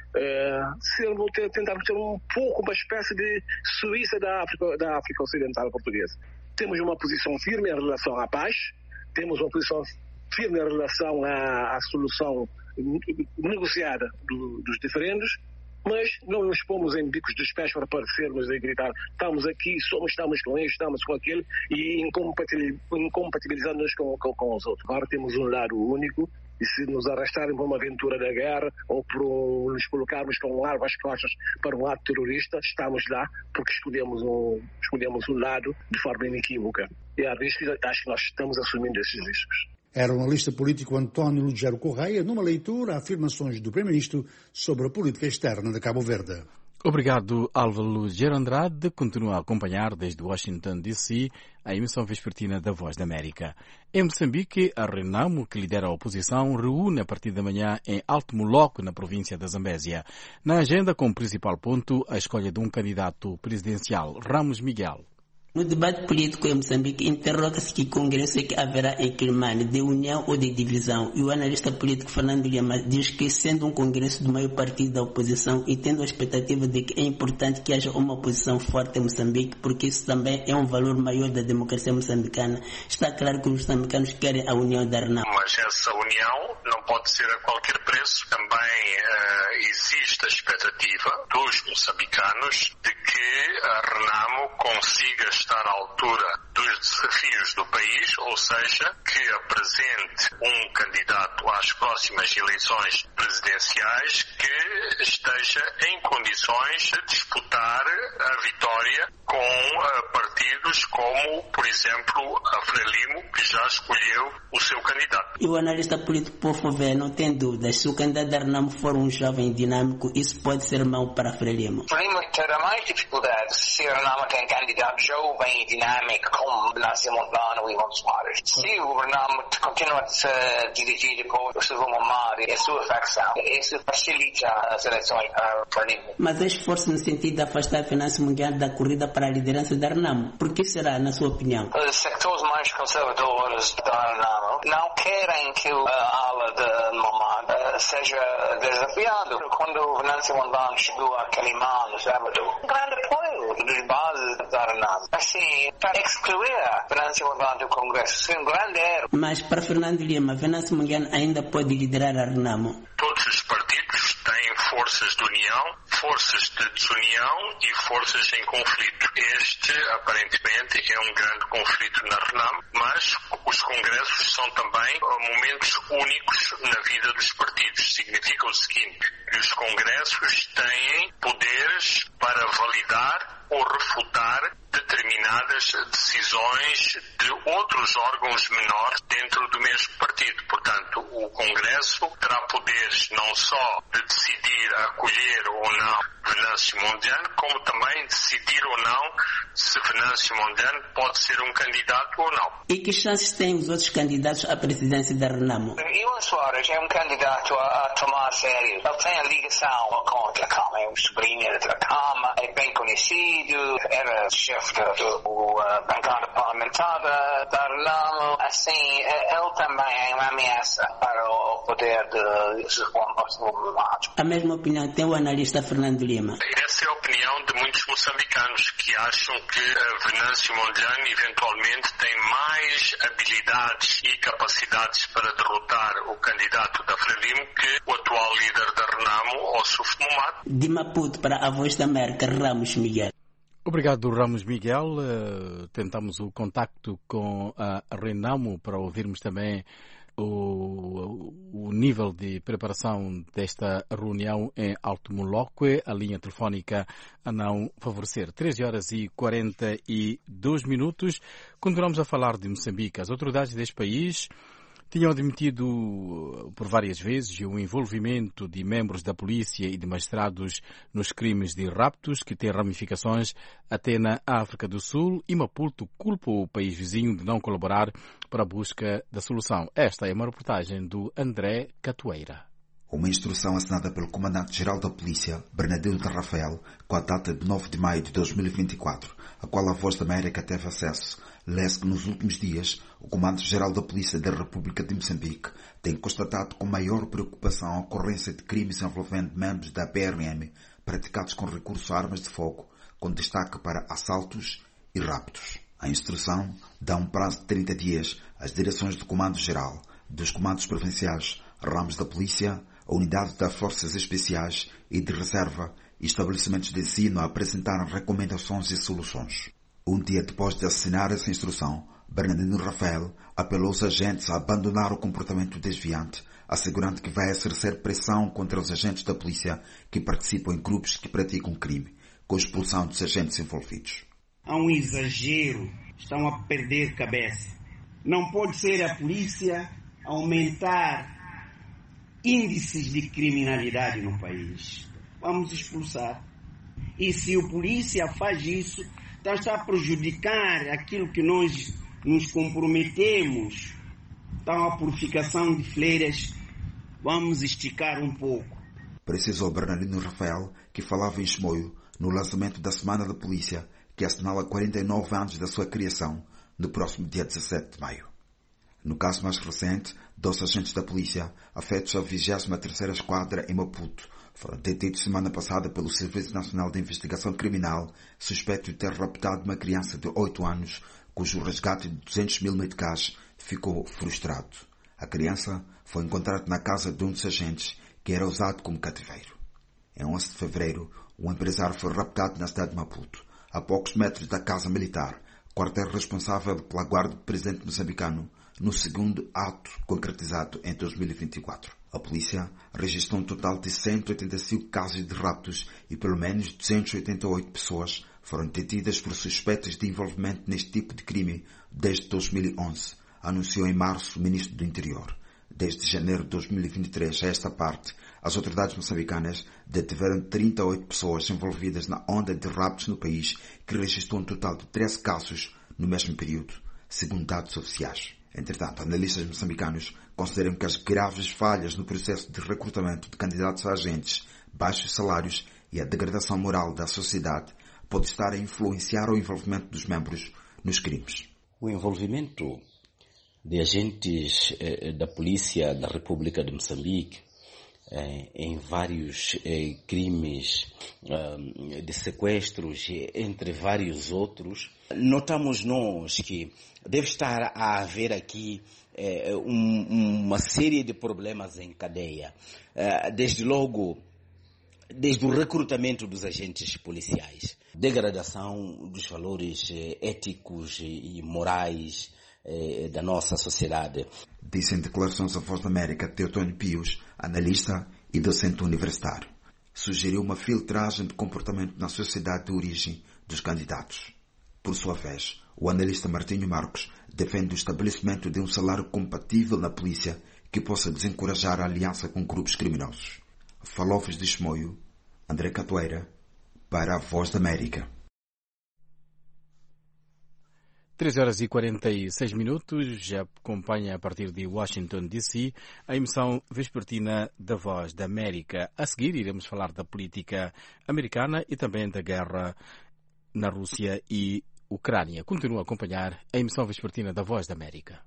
Speaker 20: tentarmos ter um pouco uma espécie de Suíça da África Ocidental portuguesa. Temos uma posição firme em relação à paz, temos uma posição firme em relação à solução negociada dos diferendos, mas não nos pomos em bicos de pés para parecermos e gritar estamos aqui, estamos com este, estamos com aquele e incompatibilizando-nos com os outros. Agora temos um lado único e se nos arrastarem para uma aventura da guerra ou por nos colocarmos com um arma às costas para um ato terrorista, estamos lá porque escolhemos um lado de forma inequívoca. E acho que nós estamos assumindo esses riscos.
Speaker 9: Era o analista político António Lugero Correia, numa leitura, afirmações do Primeiro-Ministro sobre a política externa de Cabo Verde.
Speaker 17: Obrigado, Álvaro Lugero Andrade. Continua a acompanhar desde Washington, D.C., a emissão vespertina da Voz da América. Em Moçambique, a Renamo, que lidera a oposição, reúne a partir da manhã em Alto Moloco, na província da Zambésia. Na agenda, como principal ponto, a escolha de um candidato presidencial, Ramos Miguel.
Speaker 21: No debate político em Moçambique, interroga-se que Congresso é que haverá em clima de união ou de divisão. E o analista político Fernando Lima diz que, sendo um Congresso do maior partido da oposição e tendo a expectativa de que é importante que haja uma oposição forte em Moçambique, porque isso também é um valor maior da democracia moçambicana, está claro que os moçambicanos querem a união da RENAMO.
Speaker 22: Mas essa união não pode ser a qualquer preço. Também existe a expectativa dos moçambicanos de que a RENAMO consiga estar à altura dos desafios do país, ou seja, que apresente um candidato às próximas eleições presidenciais que esteja em condições de disputar a vitória com partidos como, por exemplo, a Frelimo, que já escolheu o seu candidato.
Speaker 21: E o analista político Pofové não tem dúvidas, se o candidato da RENAMO for um jovem dinâmico, isso pode ser mau para a Frelimo.
Speaker 23: Frelimo terá mais dificuldades se a RENAMO tem candidato jovem e dinâmico como Venâncio Mondlane e Montes Mares. Se o RENAMO continua a se dirigir por Silva Momar e a sua facção, isso facilita as eleições para a Frelimo.
Speaker 21: Mas há esforço no sentido de afastar Venâncio Mondlane da corrida para a liderança da RENAMO. Por que será, na sua opinião?
Speaker 23: Os sectores mais conservadores da RENAMO não querem que a ala de Momar seja desafiado. Quando o Venâncio Mondlane chegou a Quelimane no sábado, um grande apoio dos bases da RENAMO. Assim, para excluir Venâncio Mondlane do Congresso, é um grande erro.
Speaker 21: Mas para Fernando Lima, Venâncio Mondlane ainda pode liderar a RENAMO?
Speaker 22: Todos os partidos têm forças de união, forças de desunião e forças em conflito. Este, aparentemente, é um grande conflito na RENAMO, mas os congressos são também momentos únicos na vida dos partidos. Significa o seguinte, que os congressos têm poderes para validar ou refutar determinadas decisões de outros órgãos menores dentro do mesmo partido. Portanto, o Congresso terá poderes não só de decidir acolher ou não Venâncio Mondlane, como também decidir ou não se Venâncio Mondlane pode ser um candidato ou não.
Speaker 21: E que chances têm os outros candidatos à presidência da RENAMO?
Speaker 23: Iwan Soares é um candidato a tomar a sério. Ele tem a ligação com a Tlacama, é um sobrinho da Tlacama, é bem conhecido, era chefe da bancada parlamentar da RENAMO. Assim, ele também é uma ameaça para o poder de Juan Bolsonaro.
Speaker 21: A mesma opinião tem o analista Fernando Lima.
Speaker 22: Essa é a opinião de muitos moçambicanos que acham que Venâncio Mondlane eventualmente tem mais habilidades e capacidades para derrotar o candidato da Frelimo que o atual líder da RENAMO, Ossuf Momar.
Speaker 21: De Maputo para a Voz da América, Ramos Miguel.
Speaker 17: Obrigado, Ramos Miguel. Tentamos o contacto com a RENAMO para ouvirmos também o nível de preparação desta reunião em Alto Moloque, a linha telefónica a não favorecer. 13h42. Continuamos a falar de Moçambique. As autoridades deste país tinham admitido por várias vezes o envolvimento de membros da polícia e de magistrados nos crimes de raptos que têm ramificações até na África do Sul, e Maputo culpa o país vizinho de não colaborar para a busca da solução. Esta é uma reportagem do André Catoeira.
Speaker 15: Uma instrução assinada pelo Comandante-Geral da Polícia, Bernardino de Rafael, com a data de 9 de maio de 2024, a qual a Voz da América teve acesso, lê-se que nos últimos dias o Comandante-Geral da Polícia da República de Moçambique tem constatado com maior preocupação a ocorrência de crimes envolvendo membros da PRM praticados com recurso a armas de fogo, com destaque para assaltos e raptos. A instrução dá um prazo de 30 dias às direções do Comando-Geral, dos Comandos Provinciais, ramos da Polícia, a unidade das Forças Especiais e de Reserva e estabelecimentos de ensino a apresentarem recomendações e soluções. Um dia depois de assinar essa instrução, Bernardino Rafael apelou os agentes a abandonar o comportamento desviante, assegurando que vai exercer pressão contra os agentes da polícia que participam em grupos que praticam crime, com a expulsão dos agentes envolvidos.
Speaker 16: Há um exagero, estão a perder cabeça. Não pode ser a polícia aumentar índices de criminalidade no país. Vamos expulsar. E se o polícia faz isso, está a prejudicar aquilo que nós nos comprometemos. Então a purificação de fleiras, vamos esticar um pouco.
Speaker 15: Precisou Bernardino Rafael, que falava em Chimoio, no lançamento da Semana da Polícia, que assinala 49 anos da sua criação no próximo dia 17 de maio. No caso mais recente, 12 agentes da polícia, afetos à 23ª Esquadra em Maputo, foram detidos semana passada pelo Serviço Nacional de Investigação Criminal, suspeito de ter raptado uma criança de 8 anos, cujo resgate de 200 mil meticais ficou frustrado. A criança foi encontrada na casa de um dos agentes, que era usado como cativeiro. Em 11 de fevereiro, um empresário foi raptado na cidade de Maputo, a poucos metros da Casa Militar, quartel responsável pela guarda do presidente moçambicano, no segundo ato concretizado em 2024. A polícia registrou um total de 185 casos de raptos e pelo menos 288 pessoas foram detidas por suspeitas de envolvimento neste tipo de crime desde 2011, anunciou em março o ministro do Interior. Desde janeiro de 2023 a esta parte, as autoridades moçambicanas detiveram 38 pessoas envolvidas na onda de raptos no país, que registrou um total de 13 casos no mesmo período, segundo dados oficiais. Entretanto, analistas moçambicanos consideram que as graves falhas no processo de recrutamento de candidatos a agentes, baixos salários e a degradação moral da sociedade pode estar a influenciar o envolvimento dos membros nos crimes.
Speaker 1: O envolvimento de agentes da Polícia da República de Moçambique em vários crimes de sequestros, entre vários outros, notamos nós que deve estar a haver aqui uma série de problemas em cadeia. Desde logo, desde o recrutamento dos agentes policiais, degradação dos valores éticos e morais da nossa sociedade.
Speaker 15: Disse em declarações à Voz da América Teotônio Pius, analista e docente universitário. Sugeriu uma filtragem de comportamento na sociedade de origem dos candidatos. Por sua vez, o analista Martinho Marcos defende o estabelecimento de um salário compatível na polícia que possa desencorajar a aliança com grupos criminosos. Falou-vos de Chimoio, André Catoeira, para a Voz da América.
Speaker 17: 3h46, já acompanha a partir de Washington, D.C., a emissão vespertina da Voz da América. A seguir, iremos falar da política americana e também da guerra na Rússia e Ucrânia. Continua a acompanhar a emissão vespertina da Voz da América.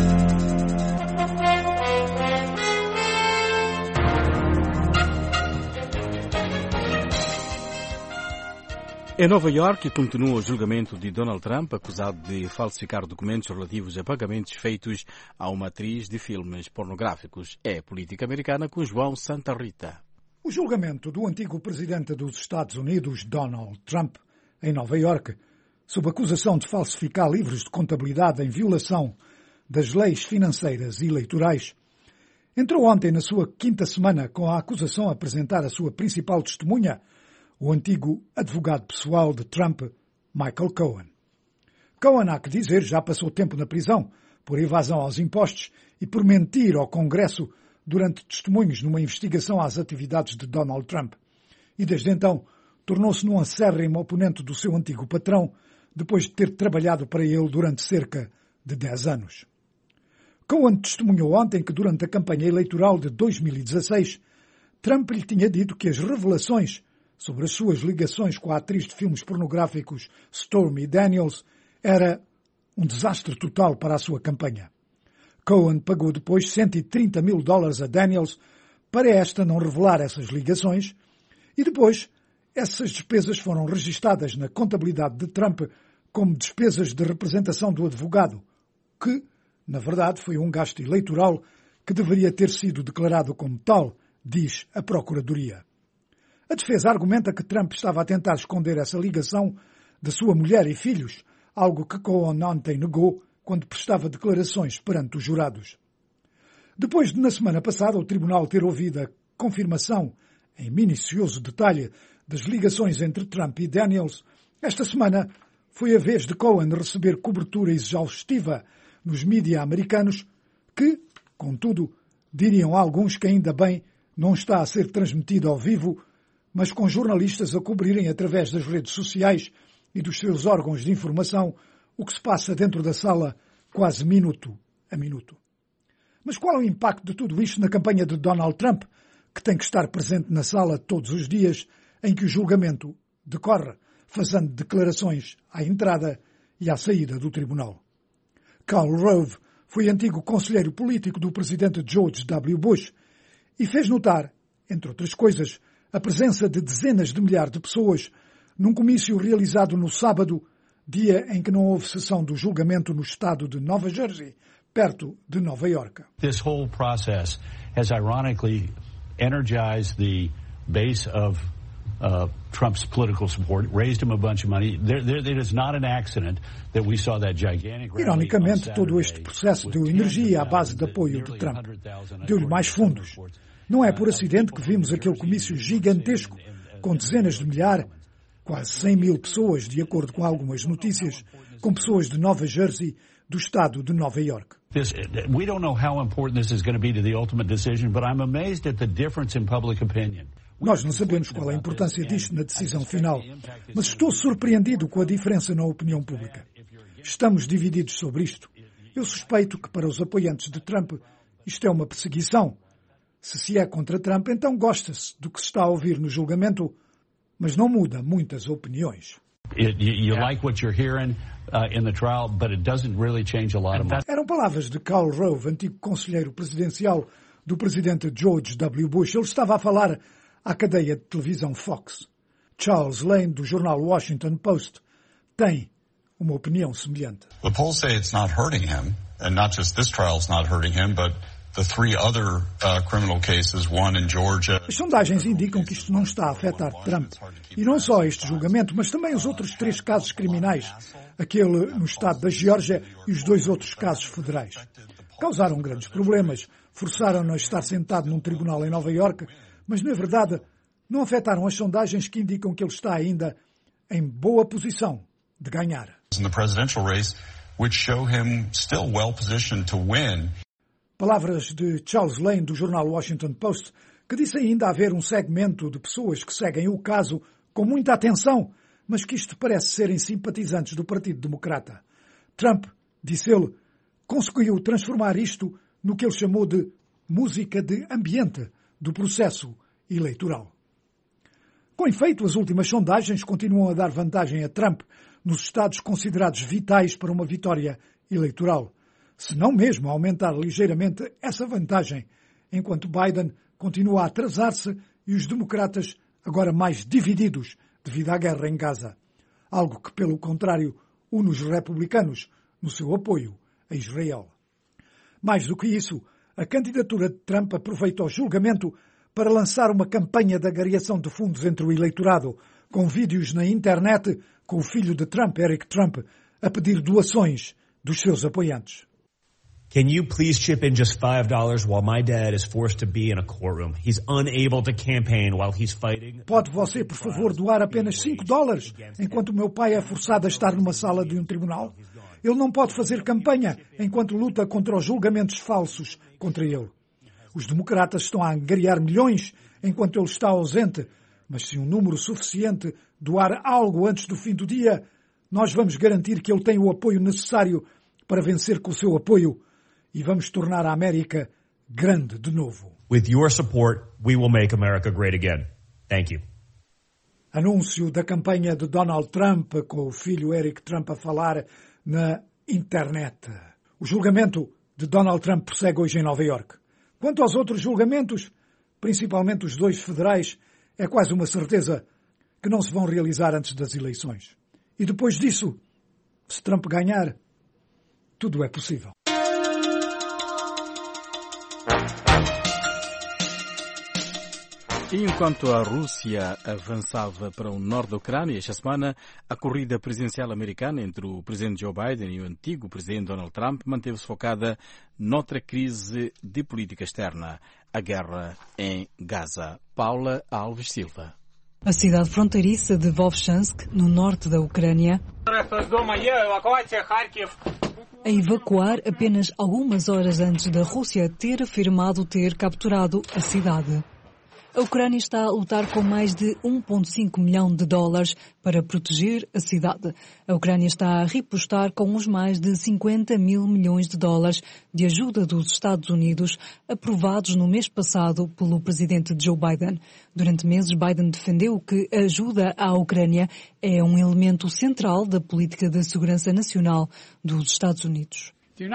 Speaker 17: Em Nova Iorque, continua o julgamento de Donald Trump, acusado de falsificar documentos relativos a pagamentos feitos a uma atriz de filmes pornográficos. É a política americana com João Santa Rita.
Speaker 10: O julgamento do antigo presidente dos Estados Unidos, Donald Trump, em Nova Iorque, sob acusação de falsificar livros de contabilidade em violação das leis financeiras e eleitorais, entrou ontem na sua quinta semana com a acusação a apresentar a sua principal testemunha, o antigo advogado pessoal de Trump, Michael Cohen. Cohen, há que dizer, já passou tempo na prisão por evasão aos impostos e por mentir ao Congresso durante testemunhos numa investigação às atividades de Donald Trump. E desde então tornou-se num acérrimo oponente do seu antigo patrão, depois de ter trabalhado para ele durante cerca de 10 anos. Cohen testemunhou ontem que durante a campanha eleitoral de 2016, Trump lhe tinha dito que as revelações sobre as suas ligações com a atriz de filmes pornográficos Stormy Daniels era um desastre total para a sua campanha. Cohen pagou depois $130 mil a Daniels para esta não revelar essas ligações e depois essas despesas foram registadas na contabilidade de Trump como despesas de representação do advogado, que, na verdade, foi um gasto eleitoral que deveria ter sido declarado como tal, diz a Procuradoria. A defesa argumenta que Trump estava a tentar esconder essa ligação de sua mulher e filhos, algo que Cohen ontem negou quando prestava declarações perante os jurados. Depois de, na semana passada, o tribunal ter ouvido a confirmação, em minucioso detalhe, das ligações entre Trump e Daniels, esta semana foi a vez de Cohen receber cobertura exaustiva nos mídia americanos que, contudo, diriam alguns que ainda bem não está a ser transmitido ao vivo, mas com jornalistas a cobrirem através das redes sociais e dos seus órgãos de informação o que se passa dentro da sala quase minuto a minuto. Mas qual é o impacto de tudo isto na campanha de Donald Trump, que tem que estar presente na sala todos os dias em que o julgamento decorre, fazendo declarações à entrada e à saída do tribunal. Karl Rove foi antigo conselheiro político do presidente George W. Bush e fez notar, entre outras coisas, a presença de dezenas de milhares de pessoas num comício realizado no sábado, dia em que não houve sessão do julgamento no estado de Nova Jersey, perto de Nova Iorque.
Speaker 3: This whole process has ironically energized the base of Trump's political support, raised him a bunch of money. It is not an accident that we saw that gigantic rally.
Speaker 10: Ironicamente, todo este processo deu energia à base de apoio de Trump. Deu-lhe mais fundos. Não é por acidente que vimos aquele comício gigantesco, com dezenas de milhares, quase 100 mil pessoas, de acordo com algumas notícias, com pessoas de Nova Jersey, do estado de Nova Iorque.
Speaker 3: We don't know how important this is going to be to the ultimate decision, but I'm amazed at the difference in public opinion.
Speaker 10: Nós não sabemos qual é a importância disto na decisão final, mas estou surpreendido com a diferença na opinião pública. Estamos divididos sobre isto. Eu suspeito que para os apoiantes de Trump isto é uma perseguição. Se é contra Trump, então gosta-se do que se está a ouvir no julgamento, mas não muda muitas opiniões. Eram palavras de Karl Rove, antigo conselheiro presidencial do presidente George W. Bush. Ele estava a falar à cadeia de televisão Fox. Charles Lane, do jornal Washington Post, tem uma opinião semelhante.
Speaker 5: The polls say it's not hurting him, and not just this trial is not hurting him, but the three other criminal cases, one in Georgia.
Speaker 10: As sondagens indicam que isto não está a afetar Trump. E não só este julgamento, mas também os outros 3 casos criminais, aquele no estado da Geórgia e os 2 outros casos federais. Causaram grandes problemas, forçaram-no a estar sentado num tribunal em Nova Iorque, mas, na verdade, não afetaram as sondagens que indicam que ele está ainda em boa posição de ganhar. Palavras de Charles Lane, do jornal Washington Post, que disse ainda haver um segmento de pessoas que seguem o caso com muita atenção, mas que isto parece serem simpatizantes do Partido Democrata. Trump, disse ele, conseguiu transformar isto no que ele chamou de música de ambiente do processo eleitoral. Com efeito, as últimas sondagens continuam a dar vantagem a Trump nos estados considerados vitais para uma vitória eleitoral, se não mesmo aumentar ligeiramente essa vantagem, enquanto Biden continua a atrasar-se e os democratas agora mais divididos devido à guerra em Gaza, algo que, pelo contrário, une os republicanos no seu apoio a Israel. Mais do que isso, a candidatura de Trump aproveita o julgamento para lançar uma campanha de angariação de fundos entre o eleitorado, com vídeos na internet com o filho de Trump, Eric Trump, a pedir doações dos seus apoiantes.
Speaker 8: Can you please chip in just $5 while my dad is forced to be in a courtroom? He's unable to campaign while he's fighting.
Speaker 10: Pode você, por favor, doar apenas $5 enquanto o meu pai é forçado a estar numa sala de um tribunal? Ele não pode fazer campanha enquanto luta contra os julgamentos falsos contra ele. Os democratas estão a angariar milhões enquanto ele está ausente, mas se um número suficiente doar algo antes do fim do dia, nós vamos garantir que ele tem o apoio necessário para vencer com o seu apoio e vamos tornar a América grande de novo.
Speaker 8: With your support, we will make America great again. Thank you.
Speaker 10: Anúncio da campanha de Donald Trump com o filho Eric Trump a falar na internet. O julgamento de Donald Trump prossegue hoje em Nova Iorque. Quanto aos outros julgamentos, principalmente os 2 federais, é quase uma certeza que não se vão realizar antes das eleições. E depois disso, se Trump ganhar, tudo é possível.
Speaker 17: E enquanto a Rússia avançava para o norte da Ucrânia, esta semana, a corrida presidencial americana entre o presidente Joe Biden e o antigo presidente Donald Trump manteve-se focada noutra crise de política externa, a guerra em Gaza. Paula Alves Silva.
Speaker 24: A cidade fronteiriça de Vovchansk, no norte da Ucrânia, a evacuar apenas algumas horas antes da Rússia ter afirmado ter capturado a cidade. A Ucrânia está a lutar com mais de 1,5 milhão de dólares para proteger a cidade. A Ucrânia está a repostar com os mais de 50 mil milhões de dólares de ajuda dos Estados Unidos, aprovados no mês passado pelo presidente Joe Biden. Durante meses, Biden defendeu que a ajuda à Ucrânia é um elemento central da política de segurança nacional dos Estados Unidos.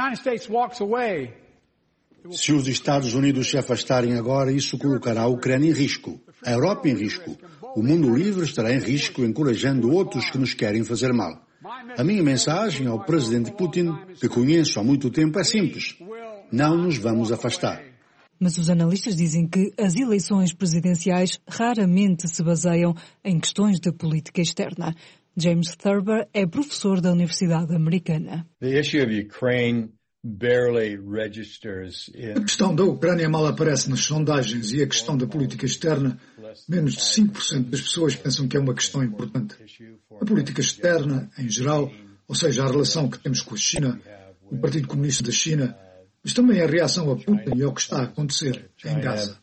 Speaker 9: Se os Estados Unidos se afastarem agora, isso colocará a Ucrânia em risco, a Europa em risco. O mundo livre estará em risco, encorajando outros que nos querem fazer mal. A minha mensagem ao presidente Putin, que conheço há muito tempo, é simples. Não nos vamos afastar.
Speaker 24: Mas os analistas dizem que as eleições presidenciais raramente se baseiam em questões de política externa. James Thurber é professor da Universidade Americana.
Speaker 10: A questão da Ucrânia mal aparece nas sondagens e a questão da política externa, menos de 5% das pessoas pensam que é uma questão importante. A política externa, em geral, ou seja, a relação que temos com a China, o Partido Comunista da China, mas também a reação a Putin e ao que está a acontecer em Gaza.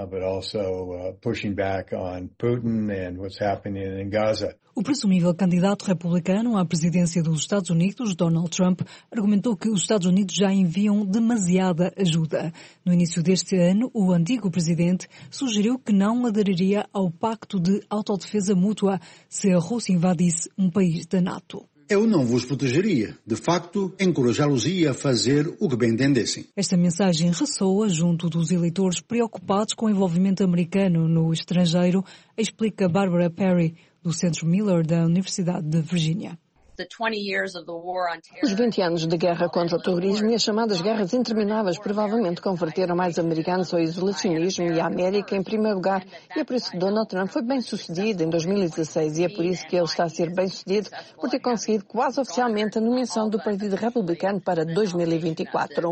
Speaker 24: O presumível candidato republicano à presidência dos Estados Unidos, Donald Trump, argumentou que os Estados Unidos já enviam demasiada ajuda. No início deste ano, o antigo presidente sugeriu que não aderiria ao Pacto de Autodefesa Mútua se a Rússia invadisse um país da NATO.
Speaker 9: Eu não vos protegeria. De facto, encorajá-los-ia a fazer o que bem entendessem.
Speaker 24: Esta mensagem ressoa junto dos eleitores preocupados com o envolvimento americano no estrangeiro, explica Barbara Perry, do Centro Miller da Universidade de Virgínia.
Speaker 2: Os 20 anos de guerra contra o terrorismo e as chamadas guerras intermináveis provavelmente converteram mais americanos ao isolacionismo e à América em primeiro lugar. E é por isso que Donald Trump foi bem sucedido em 2016 e é por isso que ele está a ser bem sucedido por ter conseguido quase oficialmente a nomeação do Partido Republicano para 2024.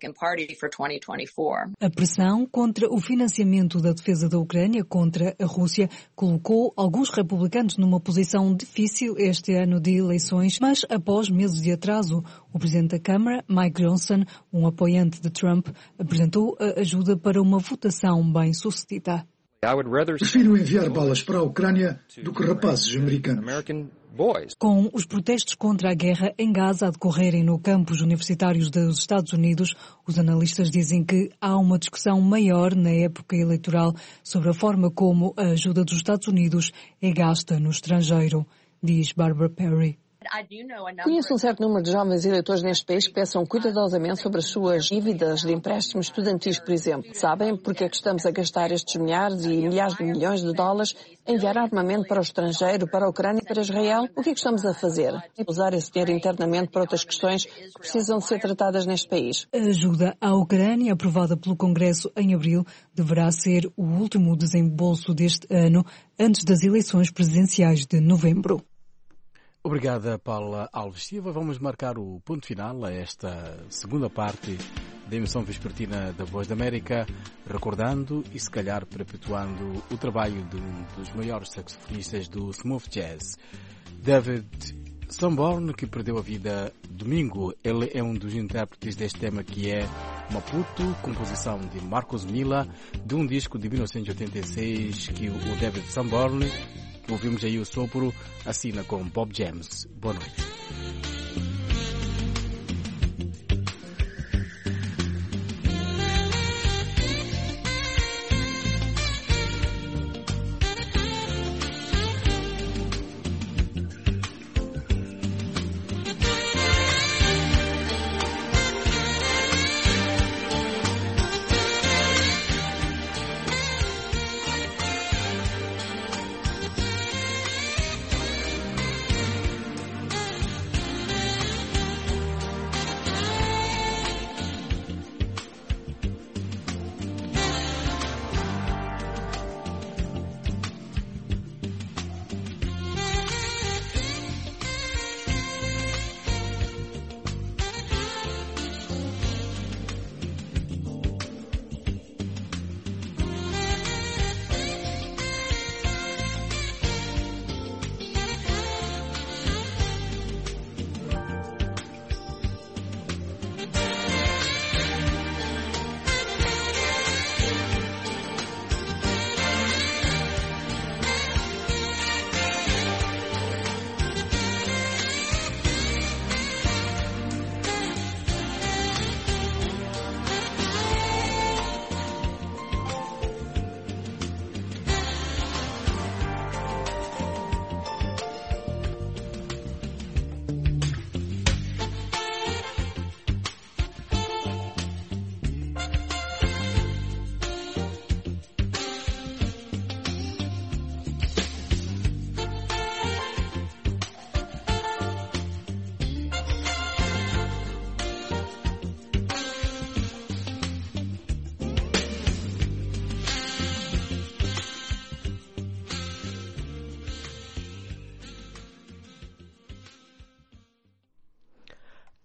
Speaker 24: A pressão contra o financiamento da defesa da Ucrânia contra a Rússia colocou alguns republicanos numa posição difícil este ano de eleições. Mas, após meses de atraso, o presidente da Câmara, Mike Johnson, um apoiante de Trump, apresentou a ajuda para uma votação bem-sucedida.
Speaker 10: Prefiro enviar balas para a Ucrânia do que rapazes americanos.
Speaker 24: Com os protestos contra a guerra em Gaza a decorrerem no campus universitários dos Estados Unidos, os analistas dizem que há uma discussão maior na época eleitoral sobre a forma como a ajuda dos Estados Unidos é gasta no estrangeiro, diz Barbara Perry.
Speaker 2: Conheço um certo número de jovens eleitores neste país que pensam cuidadosamente sobre as suas dívidas de empréstimos estudantis, por exemplo. Sabem porque é que estamos a gastar estes milhares e milhares de milhões de dólares a enviar armamento para o estrangeiro, para a Ucrânia e para Israel? O que é que estamos a fazer? Usar esse dinheiro internamente para outras questões que precisam de ser tratadas neste país.
Speaker 24: A ajuda à Ucrânia, aprovada pelo Congresso em abril, deverá ser o último desembolso deste ano, antes das eleições presidenciais de novembro.
Speaker 17: Obrigada, Paula Alves Silva. Vamos marcar o ponto final a esta segunda parte da emissão vespertina da Voz da América, recordando e se calhar perpetuando o trabalho de um dos maiores saxofonistas do smooth jazz, David Sanborn, que perdeu a vida domingo. Ele é um dos intérpretes deste tema que é Maputo, composição de Marcos Milla, de um disco de 1986 que o David Sanborn, que ouvimos aí o sopro, assina com Bob James. Boa noite.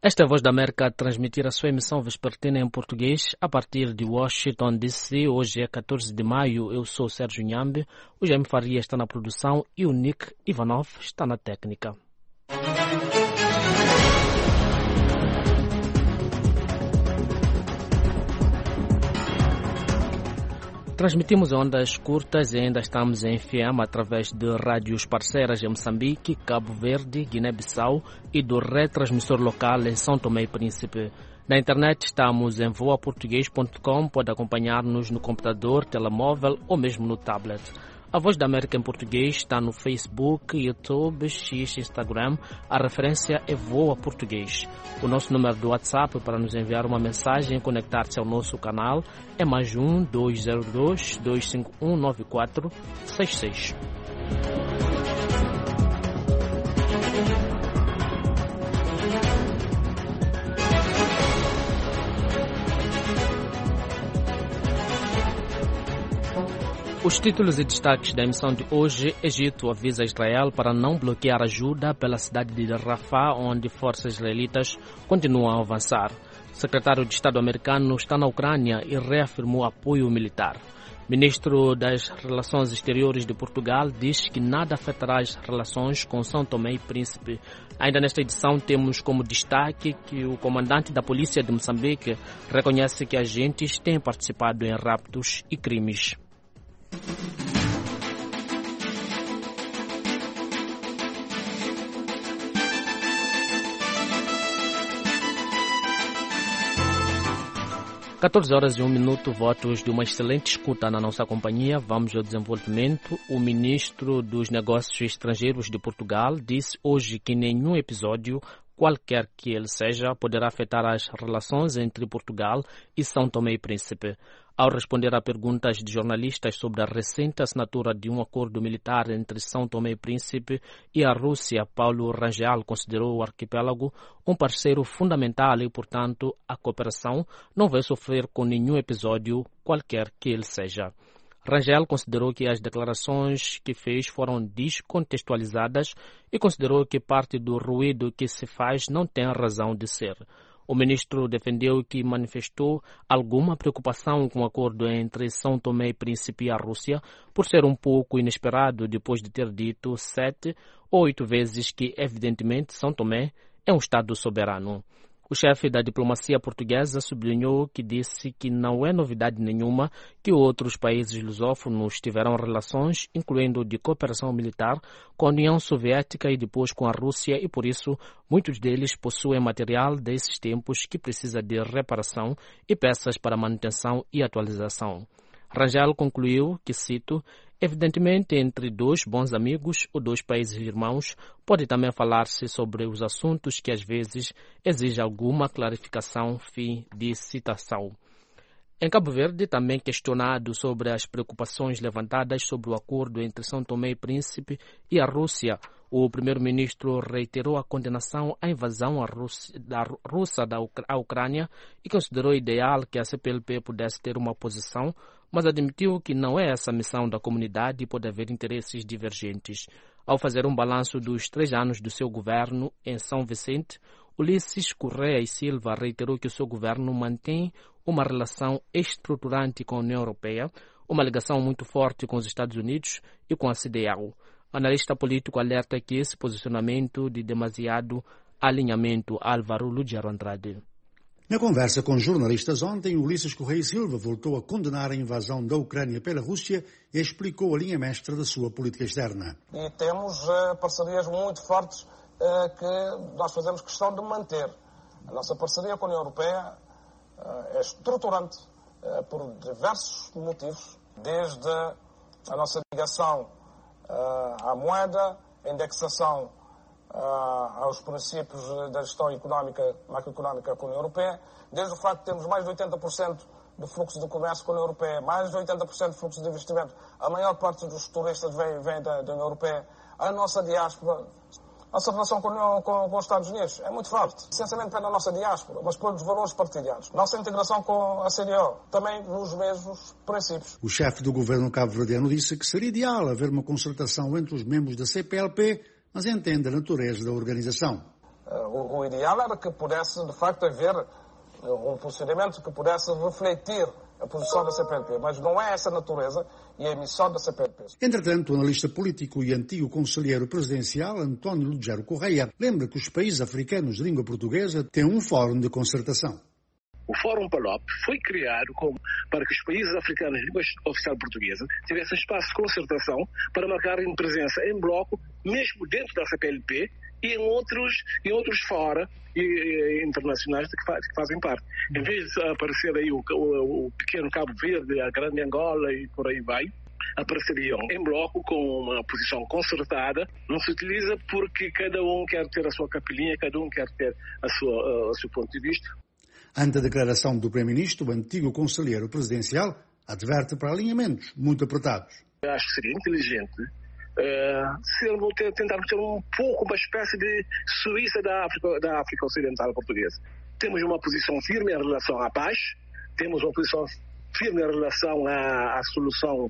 Speaker 6: Esta é a Voz da América a transmitir a sua emissão vespertina em português a partir de Washington, D.C. Hoje é 14 de maio. Eu sou o Sérgio Nhambe. O Jaime Faria está na produção e o Nick Ivanov está na técnica. Transmitimos ondas curtas e ainda estamos em FM através de rádios parceiras em Moçambique, Cabo Verde, Guiné-Bissau e do retransmissor local em São Tomé e Príncipe. Na internet estamos em voaportuguês.com, pode acompanhar-nos no computador, telemóvel ou mesmo no tablet. A Voz da América em português está no Facebook, YouTube, X, Instagram. A referência é Voa Português. O nosso número do WhatsApp para nos enviar uma mensagem e conectar-se ao nosso canal é +1 202 251 9466. Os títulos e destaques da emissão de hoje: Egito avisa Israel para não bloquear ajuda pela cidade de Rafah, onde forças israelitas continuam a avançar. O secretário de Estado americano está na Ucrânia e reafirmou apoio militar. Ministro das Relações Exteriores de Portugal diz que nada afetará as relações com São Tomé e Príncipe. Ainda nesta edição temos como destaque que o comandante da polícia de Moçambique reconhece que agentes têm participado em raptos e crimes. 14h01, votos de uma excelente escuta na nossa companhia. Vamos ao desenvolvimento. O ministro dos Negócios Estrangeiros de Portugal disse hoje que nenhum episódio, qualquer que ele seja, poderá afetar as relações entre Portugal e São Tomé e Príncipe. Ao responder a perguntas de jornalistas sobre a recente assinatura de um acordo militar entre São Tomé e Príncipe e a Rússia, Paulo Rangel considerou o arquipélago um parceiro fundamental e, portanto, a cooperação não vai sofrer com nenhum episódio, qualquer que ele seja. Rangel considerou que as declarações que fez foram descontextualizadas e considerou que parte do ruído que se faz não tem razão de ser. O ministro defendeu que manifestou alguma preocupação com o acordo entre São Tomé e Príncipe e a Rússia por ser um pouco inesperado depois de ter dito 7 ou 8 vezes que, evidentemente, São Tomé é um Estado soberano. O chefe da diplomacia portuguesa sublinhou que disse que não é novidade nenhuma que outros países lusófonos tiveram relações, incluindo de cooperação militar, com a União Soviética e depois com a Rússia e, por isso, muitos deles possuem material desses tempos que precisa de reparação e peças para manutenção e atualização. Rangel concluiu que, cito, evidentemente, entre dois bons amigos ou dois países irmãos, pode também falar-se sobre os assuntos que às vezes exigem alguma clarificação, fim de citação. Em Cabo Verde, também questionado sobre as preocupações levantadas sobre o acordo entre São Tomé e Príncipe e a Rússia, o primeiro-ministro reiterou a condenação à invasão russa da Ucrânia e considerou ideal que a CPLP pudesse ter uma posição, mas admitiu que não é essa a missão da comunidade e pode haver interesses divergentes. Ao fazer um balanço dos 3 anos do seu governo em São Vicente, Ulisses Correia e Silva reiterou que o seu governo mantém uma relação estruturante com a União Europeia, uma ligação muito forte com os Estados Unidos e com a CDAO. O analista político alerta que esse posicionamento de demasiado alinhamento. Álvaro Lugero Andrade.
Speaker 9: Na conversa com jornalistas ontem, Ulisses Correia e Silva voltou a condenar a invasão da Ucrânia pela Rússia e explicou a linha mestra da sua política externa.
Speaker 19: E temos parcerias muito fortes que nós fazemos questão de manter. A nossa parceria com a União Europeia é estruturante por diversos motivos, desde a nossa ligação à moeda, a indexação aos princípios da gestão económica, macroeconómica com a União Europeia, desde o facto de termos mais de 80% do fluxo de comércio com a União Europeia, mais de 80% do fluxo de investimento, a maior parte dos turistas vem da União Europeia, a nossa diáspora, a nossa relação com os Estados Unidos é muito forte, essencialmente pela nossa diáspora, mas pelos valores partilhados. Nossa integração com a CDAO, também nos mesmos princípios.
Speaker 9: O chefe do governo cabo-verdiano disse que seria ideal haver uma concertação entre os membros da CPLP, mas entende a natureza da organização.
Speaker 19: O ideal era que pudesse, de facto, haver um procedimento que pudesse refletir a posição da CPLP, mas não é essa a natureza e a missão da CPLP.
Speaker 9: Entretanto, o analista político e antigo conselheiro presidencial António Lugero Correia lembra que os países africanos de língua portuguesa têm um fórum de concertação.
Speaker 20: O Fórum PALOP foi criado para que os países africanos de língua oficial portuguesa tivessem espaço de concertação para marcarem presença em bloco, mesmo dentro da CPLP e em outros fora internacionais de que fazem parte. Em vez de aparecer aí o pequeno Cabo Verde, a grande Angola e por aí vai, apareceriam em bloco com uma posição concertada. Não se utiliza porque cada um quer ter a sua capelinha, cada um quer ter o seu ponto de vista.
Speaker 9: Ante a declaração do Primeiro-Ministro, o antigo conselheiro presidencial adverte para alinhamentos muito apertados.
Speaker 20: Eu acho que seria inteligente tentarmos ter um pouco uma espécie de Suíça da África Ocidental portuguesa. Temos uma posição firme em relação à paz, temos uma posição firme em relação à solução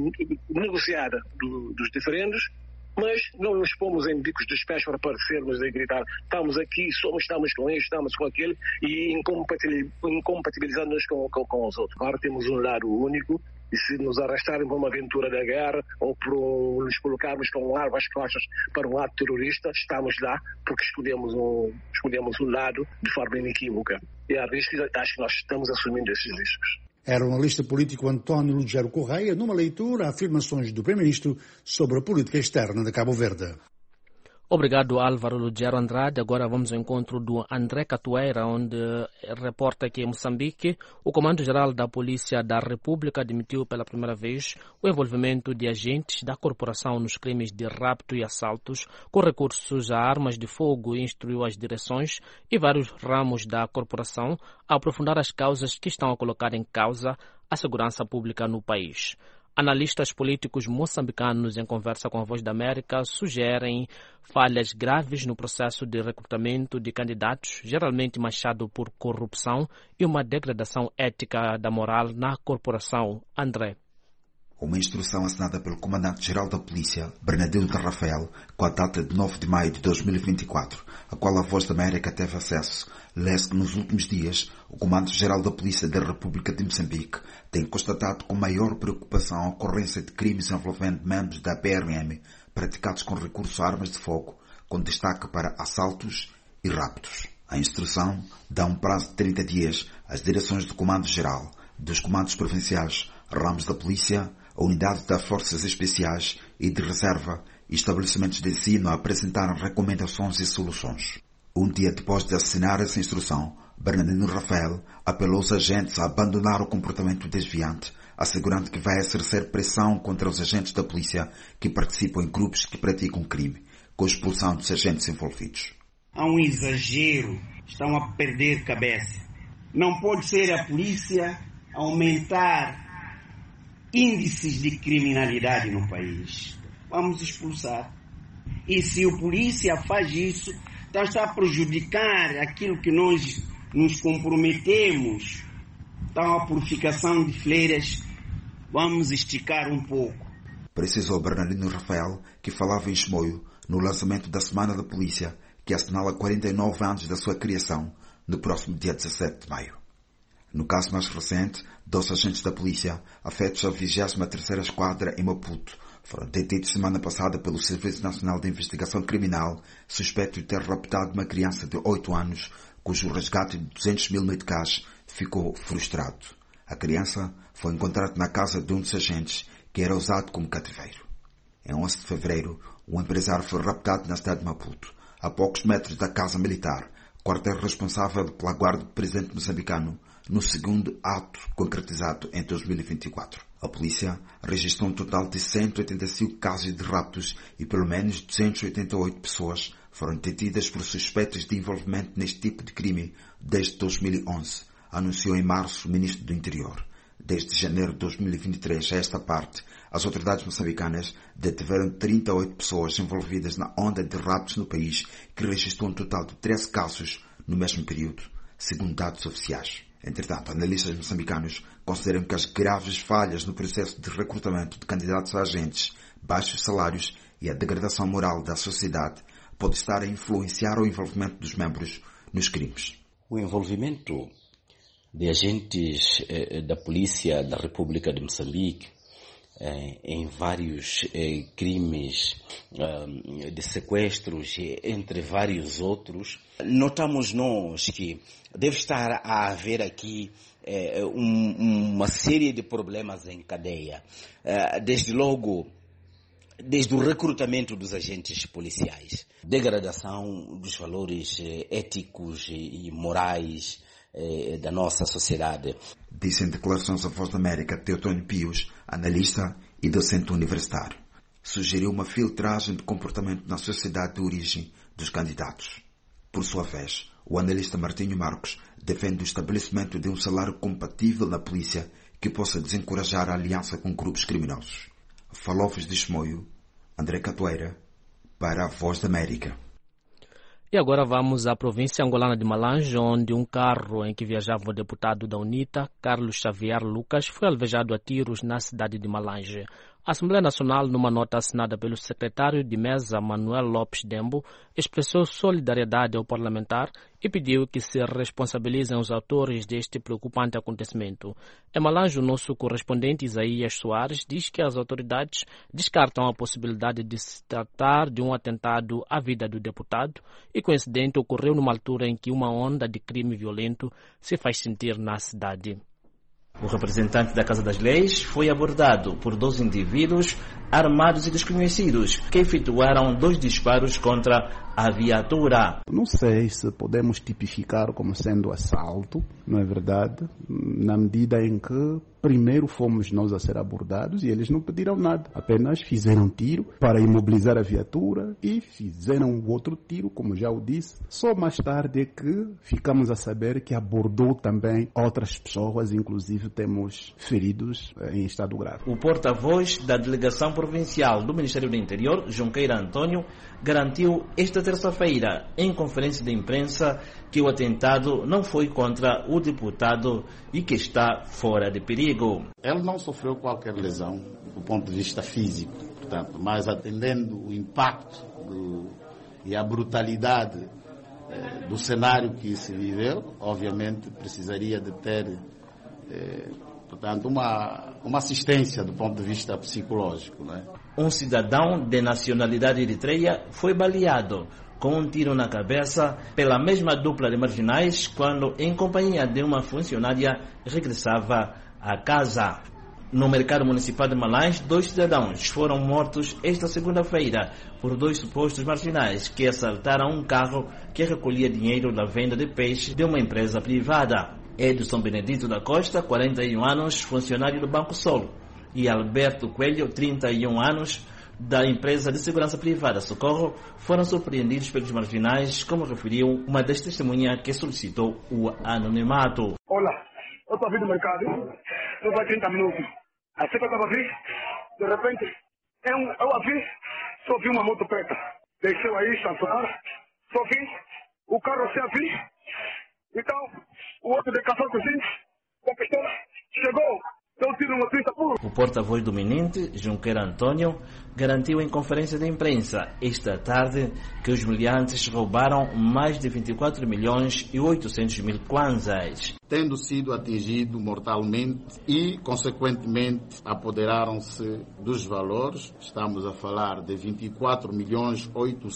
Speaker 20: negociada dos diferendos, mas não nos pomos em bicos dos pés para parecermos e gritar estamos aqui, estamos com este, estamos com aquele e incompatibilizando-nos com os outros. Agora temos um lado único e se nos arrastarem para uma aventura da guerra ou por nos colocarmos com um arma às costas para um ato terrorista, estamos lá porque escolhemos um lado de forma inequívoca. E há riscos, acho que nós estamos assumindo esses riscos.
Speaker 9: Era o analista político António Lugero Correia numa leitura a afirmações do Primeiro-Ministro sobre a política externa de Cabo Verde.
Speaker 6: Obrigado, Álvaro Lugero Andrade. Agora vamos ao encontro do André Catueira, onde reporta que em Moçambique o Comando-Geral da Polícia da República admitiu pela primeira vez o envolvimento de agentes da corporação nos crimes de rapto e assaltos com recursos a armas de fogo e instruiu as direções e vários ramos da corporação a aprofundar as causas que estão a colocar em causa a segurança pública no país. Analistas políticos moçambicanos, em conversa com a Voz da América, sugerem falhas graves no processo de recrutamento de candidatos, geralmente manchado por corrupção e uma degradação ética da moral na corporação. André.
Speaker 15: Uma instrução assinada pelo Comandante-Geral da Polícia, Bernardino de Rafael, com a data de 9 de maio de 2024, a qual a Voz da América teve acesso, lê-se que nos últimos dias o Comando-Geral da Polícia da República de Moçambique tem constatado com maior preocupação a ocorrência de crimes envolvendo membros da PRM praticados com recurso a armas de fogo, com destaque para assaltos e raptos. A instrução dá um prazo de 30 dias às direções do Comando-Geral, dos comandos provinciais, ramos da polícia, a unidade das forças especiais e de reserva e estabelecimentos de ensino a apresentar recomendações e soluções. Um dia depois de assinar essa instrução, Bernardino Rafael apelou aos agentes a abandonar o comportamento desviante, assegurando que vai exercer pressão contra os agentes da polícia que participam em grupos que praticam crime, com a expulsão dos agentes envolvidos.
Speaker 16: Há um exagero, estão a perder cabeça. Não pode ser a polícia aumentar índices de criminalidade no país. Vamos expulsar. E se o polícia faz isso, então está a prejudicar aquilo que nós nos comprometemos. Então a purificação de fleiras, vamos esticar um pouco.
Speaker 15: Precisou Bernardino Rafael, que falava em Chimoio, no lançamento da Semana da Polícia, que assinala 49 anos da sua criação, no próximo dia 17 de maio. No caso mais recente, 12 agentes da polícia, afetos à 23ª Esquadra em Maputo, foram detidos semana passada pelo Serviço Nacional de Investigação Criminal, suspeito de ter raptado uma criança de 8 anos, cujo resgate de 200 mil meticais ficou frustrado. A criança foi encontrada na casa de um dos agentes, que era usado como cativeiro. Em 11 de fevereiro, um empresário foi raptado na cidade de Maputo, a poucos metros da Casa Militar, quartel responsável pela guarda do presidente moçambicano, no segundo ato concretizado em 2024. A polícia registrou um total de 185 casos de raptos e pelo menos 288 pessoas foram detidas por suspeitas de envolvimento neste tipo de crime desde 2011, anunciou em março o ministro do Interior. Desde janeiro de 2023 a esta parte, as autoridades moçambicanas detiveram 38 pessoas envolvidas na onda de raptos no país, que registrou um total de 13 casos no mesmo período, segundo dados oficiais. Entretanto, analistas moçambicanos consideram que as graves falhas no processo de recrutamento de candidatos a agentes, baixos salários e a degradação moral da sociedade pode estar a influenciar o envolvimento dos membros nos crimes.
Speaker 1: O envolvimento de agentes da Polícia da República de Moçambique em vários crimes de sequestros, entre vários outros, notamos nós que deve estar a haver aqui uma série de problemas em cadeia. Desde logo, desde o recrutamento dos agentes policiais, degradação dos valores éticos e morais da nossa sociedade.
Speaker 15: Disse em declarações à Voz da América Teotônio Pius, analista e docente universitário. Sugeriu uma filtragem de comportamento na sociedade de origem dos candidatos. Por sua vez, o analista Martinho Marcos defende o estabelecimento de um salário compatível na polícia que possa desencorajar a aliança com grupos criminosos. Falou-vos de Chimoio, André Catoeira, para a Voz da América.
Speaker 6: E agora vamos à província angolana de Malange, onde um carro em que viajava o deputado da UNITA, Carlos Xavier Lucas, foi alvejado a tiros na cidade de Malange. A Assembleia Nacional, numa nota assinada pelo secretário de mesa Manuel Lopes Dembo, expressou solidariedade ao parlamentar e pediu que se responsabilizem os autores deste preocupante acontecimento. Em Malange, o nosso correspondente Isaías Soares diz que as autoridades descartam a possibilidade de se tratar de um atentado à vida do deputado e que o incidente ocorreu numa altura em que uma onda de crime violento se faz sentir na cidade.
Speaker 4: O representante da Casa das Leis foi abordado por 2 indivíduos armados e desconhecidos que efetuaram 2 disparos contra a viatura.
Speaker 7: Não sei se podemos tipificar como sendo assalto, não é verdade? Na medida em que primeiro fomos nós a ser abordados e eles não pediram nada. Apenas fizeram tiro para imobilizar a viatura e fizeram outro tiro, como já o disse. Só mais tarde é que ficamos a saber que abordou também outras pessoas, inclusive temos feridos em estado grave.
Speaker 4: O porta-voz da Delegação Provincial do Ministério do Interior, Junqueira Antônio, garantiu esta terça-feira, em conferência de imprensa, que o atentado não foi contra o deputado e que está fora de perigo.
Speaker 11: Ele não sofreu qualquer lesão do ponto de vista físico, portanto, mas atendendo o impacto e a brutalidade do cenário que se viveu, obviamente precisaria de ter, portanto, uma assistência do ponto de vista psicológico, né?
Speaker 4: Um cidadão de nacionalidade eritreia foi baleado com um tiro na cabeça pela mesma dupla de marginais quando, em companhia de uma funcionária, regressava à casa. No mercado municipal de Malange, 2 cidadãos foram mortos esta segunda-feira por 2 supostos marginais que assaltaram um carro que recolhia dinheiro da venda de peixe de uma empresa privada. Edson Benedito da Costa, 41 anos, funcionário do Banco Sol, e Alberto Coelho, 31 anos, da empresa de segurança privada Socorro, foram surpreendidos pelos marginais, como referiu uma das testemunhas que solicitou o anonimato.
Speaker 13: Olá, eu estou vindo do mercado, não vai 30 minutos. Assim que eu estava aqui, de repente, eu aqui, só vi uma moto preta. Deixou aí estacionar, só vi o carro se aqui. Então, o outro de caçote assim, com a pistola, chegou. O
Speaker 4: porta-voz do Mininte, Junqueira Antônio, garantiu em conferência de imprensa esta tarde que os meliantes roubaram mais de 24 milhões e 800 mil kwanzas.
Speaker 11: Tendo sido atingido mortalmente e, consequentemente, apoderaram-se dos valores. Estamos a falar de 24 milhões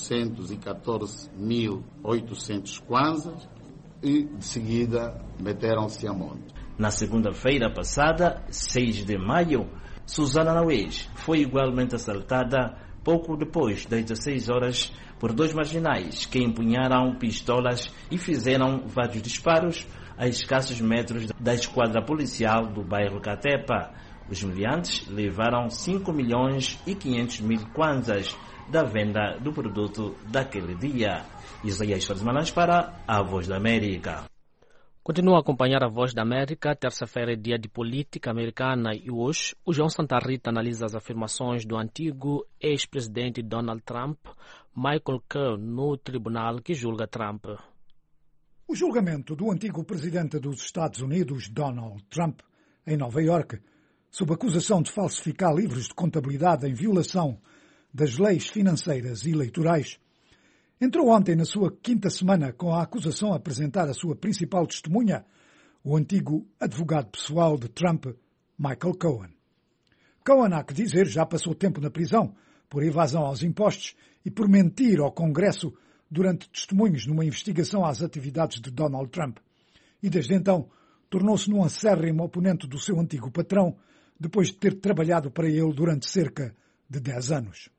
Speaker 11: 814 mil 800 kwanzas e, de seguida, meteram-se a monte.
Speaker 4: Na segunda-feira passada, 6 de maio, Susana Nauês foi igualmente assaltada pouco depois das 16 horas por 2 marginais que empunharam pistolas e fizeram vários disparos a escassos metros da esquadra policial do bairro Catepa. Os meliantes levaram 5 milhões e 500 mil kwanzas da venda do produto daquele dia. Isaías Soares para a Voz da América.
Speaker 6: Continua a acompanhar a Voz da América. Terça-feira é dia de política americana e hoje o João Santa Rita analisa as afirmações do antigo ex-presidente Donald Trump, Michael Cohen, no tribunal que julga Trump.
Speaker 10: O julgamento do antigo presidente dos Estados Unidos, Donald Trump, em Nova Iorque, sob acusação de falsificar livros de contabilidade em violação das leis financeiras e eleitorais, entrou ontem na sua quinta semana com a acusação a apresentar a sua principal testemunha, o antigo advogado pessoal de Trump, Michael Cohen. Cohen, há que dizer, já passou tempo na prisão por evasão aos impostos e por mentir ao Congresso durante testemunhos numa investigação às atividades de Donald Trump. E desde então tornou-se num acérrimo oponente do seu antigo patrão, depois de ter trabalhado para ele durante cerca de 10 anos.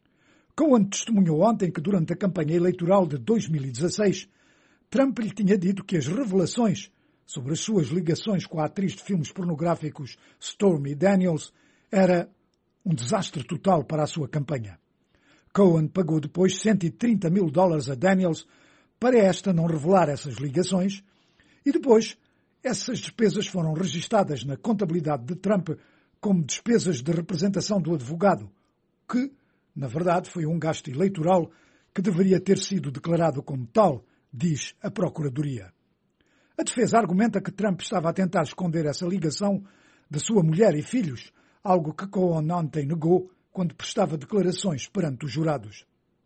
Speaker 10: Cohen testemunhou ontem que durante a campanha eleitoral de 2016, Trump lhe tinha dito que as revelações sobre as suas ligações com a atriz de filmes pornográficos Stormy Daniels era um desastre total para a sua campanha. Cohen pagou depois $130 mil a Daniels para esta não revelar essas ligações e depois essas despesas foram registadas na contabilidade de Trump como despesas de representação do advogado, que, na verdade, foi um gasto eleitoral que deveria ter sido declarado como tal, diz a Procuradoria. A defesa argumenta que Trump estava a tentar esconder essa ligação de sua mulher e filhos, algo que Cohen ontem negou quando prestava declarações perante os jurados.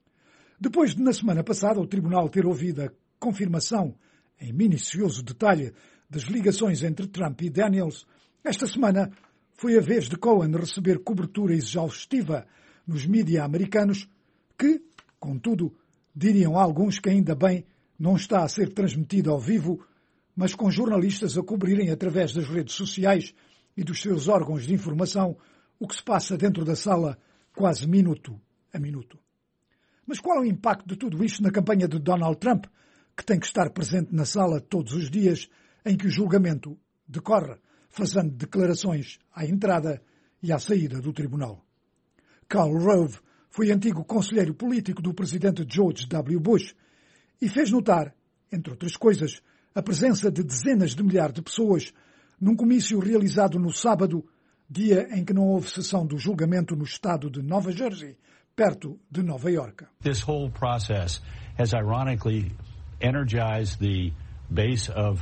Speaker 10: Depois de, na semana passada, o tribunal ter ouvido a confirmação, em minucioso detalhe, das ligações entre Trump e Daniels, esta semana foi a vez de Cohen receber cobertura exaustiva nos mídia americanos que, contudo, diriam alguns que ainda bem não está a ser transmitido ao vivo, mas com jornalistas a cobrirem através das redes sociais e dos seus órgãos de informação o que se passa dentro da sala quase minuto a minuto. Mas qual é o impacto de tudo isto na campanha de Donald Trump, que tem que estar presente na sala todos os dias em que o julgamento decorre, fazendo declarações à entrada e à saída do tribunal? Karl Rove foi antigo conselheiro político do presidente George W. Bush e fez notar, entre outras coisas, a presença de dezenas de milhares de pessoas num comício realizado no sábado, dia em que não houve sessão do julgamento no estado de Nova Jersey, perto de Nova York.
Speaker 3: This whole process has ironically energized the base of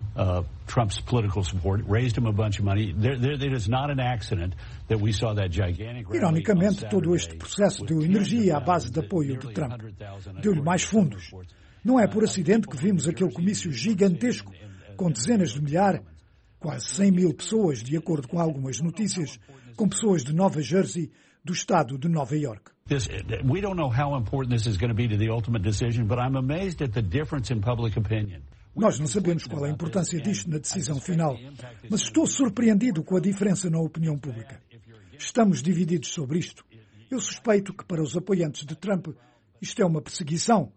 Speaker 3: Trump's political support, raised him a bunch of money. It is not an accident that we saw that gigantic rally.
Speaker 10: Ironicamente, todo este processo deu energia à base de apoio de Trump. Deu-lhe mais fundos. Não é por acidente que vimos aquele comício gigantesco, com dezenas de milhares, quase 100 mil pessoas, de acordo com algumas notícias, com pessoas de Nova Jersey, do estado de Nova York.
Speaker 3: We don't know how important this is going to be to the ultimate decision, but I'm amazed at the difference in public opinion.
Speaker 10: Nós não sabemos qual é a importância disto na decisão final, mas estou surpreendido com a diferença na opinião pública. Estamos divididos sobre isto. Eu suspeito que para os apoiantes de Trump isto é uma perseguição.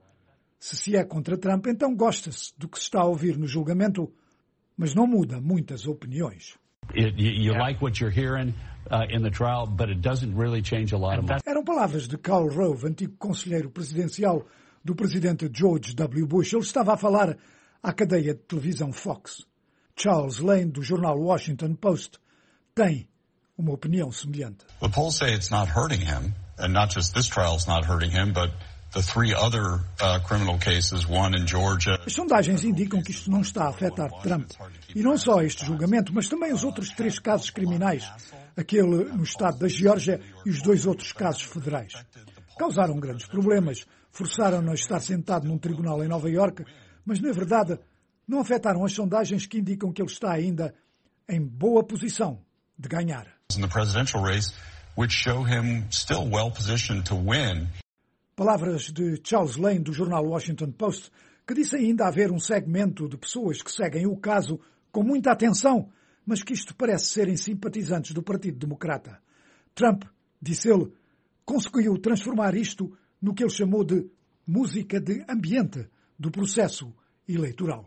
Speaker 10: Se é contra Trump, então gosta-se do que se está a ouvir no julgamento, mas não muda muitas opiniões.
Speaker 3: You like what you're hearing in the trial, but it doesn't really change a lot of much.
Speaker 10: Eram palavras de Karl Rove, antigo conselheiro presidencial do presidente George W. Bush. Ele estava a falar à cadeia de televisão Fox. Charles Lane, do jornal Washington Post, tem uma opinião semelhante.
Speaker 5: The polls say it's not hurting him, and not just this trial's not hurting him, but the three other criminal cases, one in Georgia.
Speaker 10: As sondagens indicam que isto não está a afetar Trump. E não só este julgamento, mas também os outros 3 casos criminais, aquele no estado da Geórgia e os 2 outros casos federais. Causaram grandes problemas, forçaram-no a estar sentado num tribunal em Nova York, mas, na verdade, não afetaram as sondagens que indicam que ele está ainda em boa posição de ganhar.
Speaker 5: In the presidential race, which show him still well positioned to win.
Speaker 10: Palavras de Charles Lane, do jornal Washington Post, que disse ainda haver um segmento de pessoas que seguem o caso com muita atenção, mas que isto parece serem simpatizantes do Partido Democrata. Trump, disse ele, conseguiu transformar isto no que ele chamou de música de ambiente do processo eleitoral.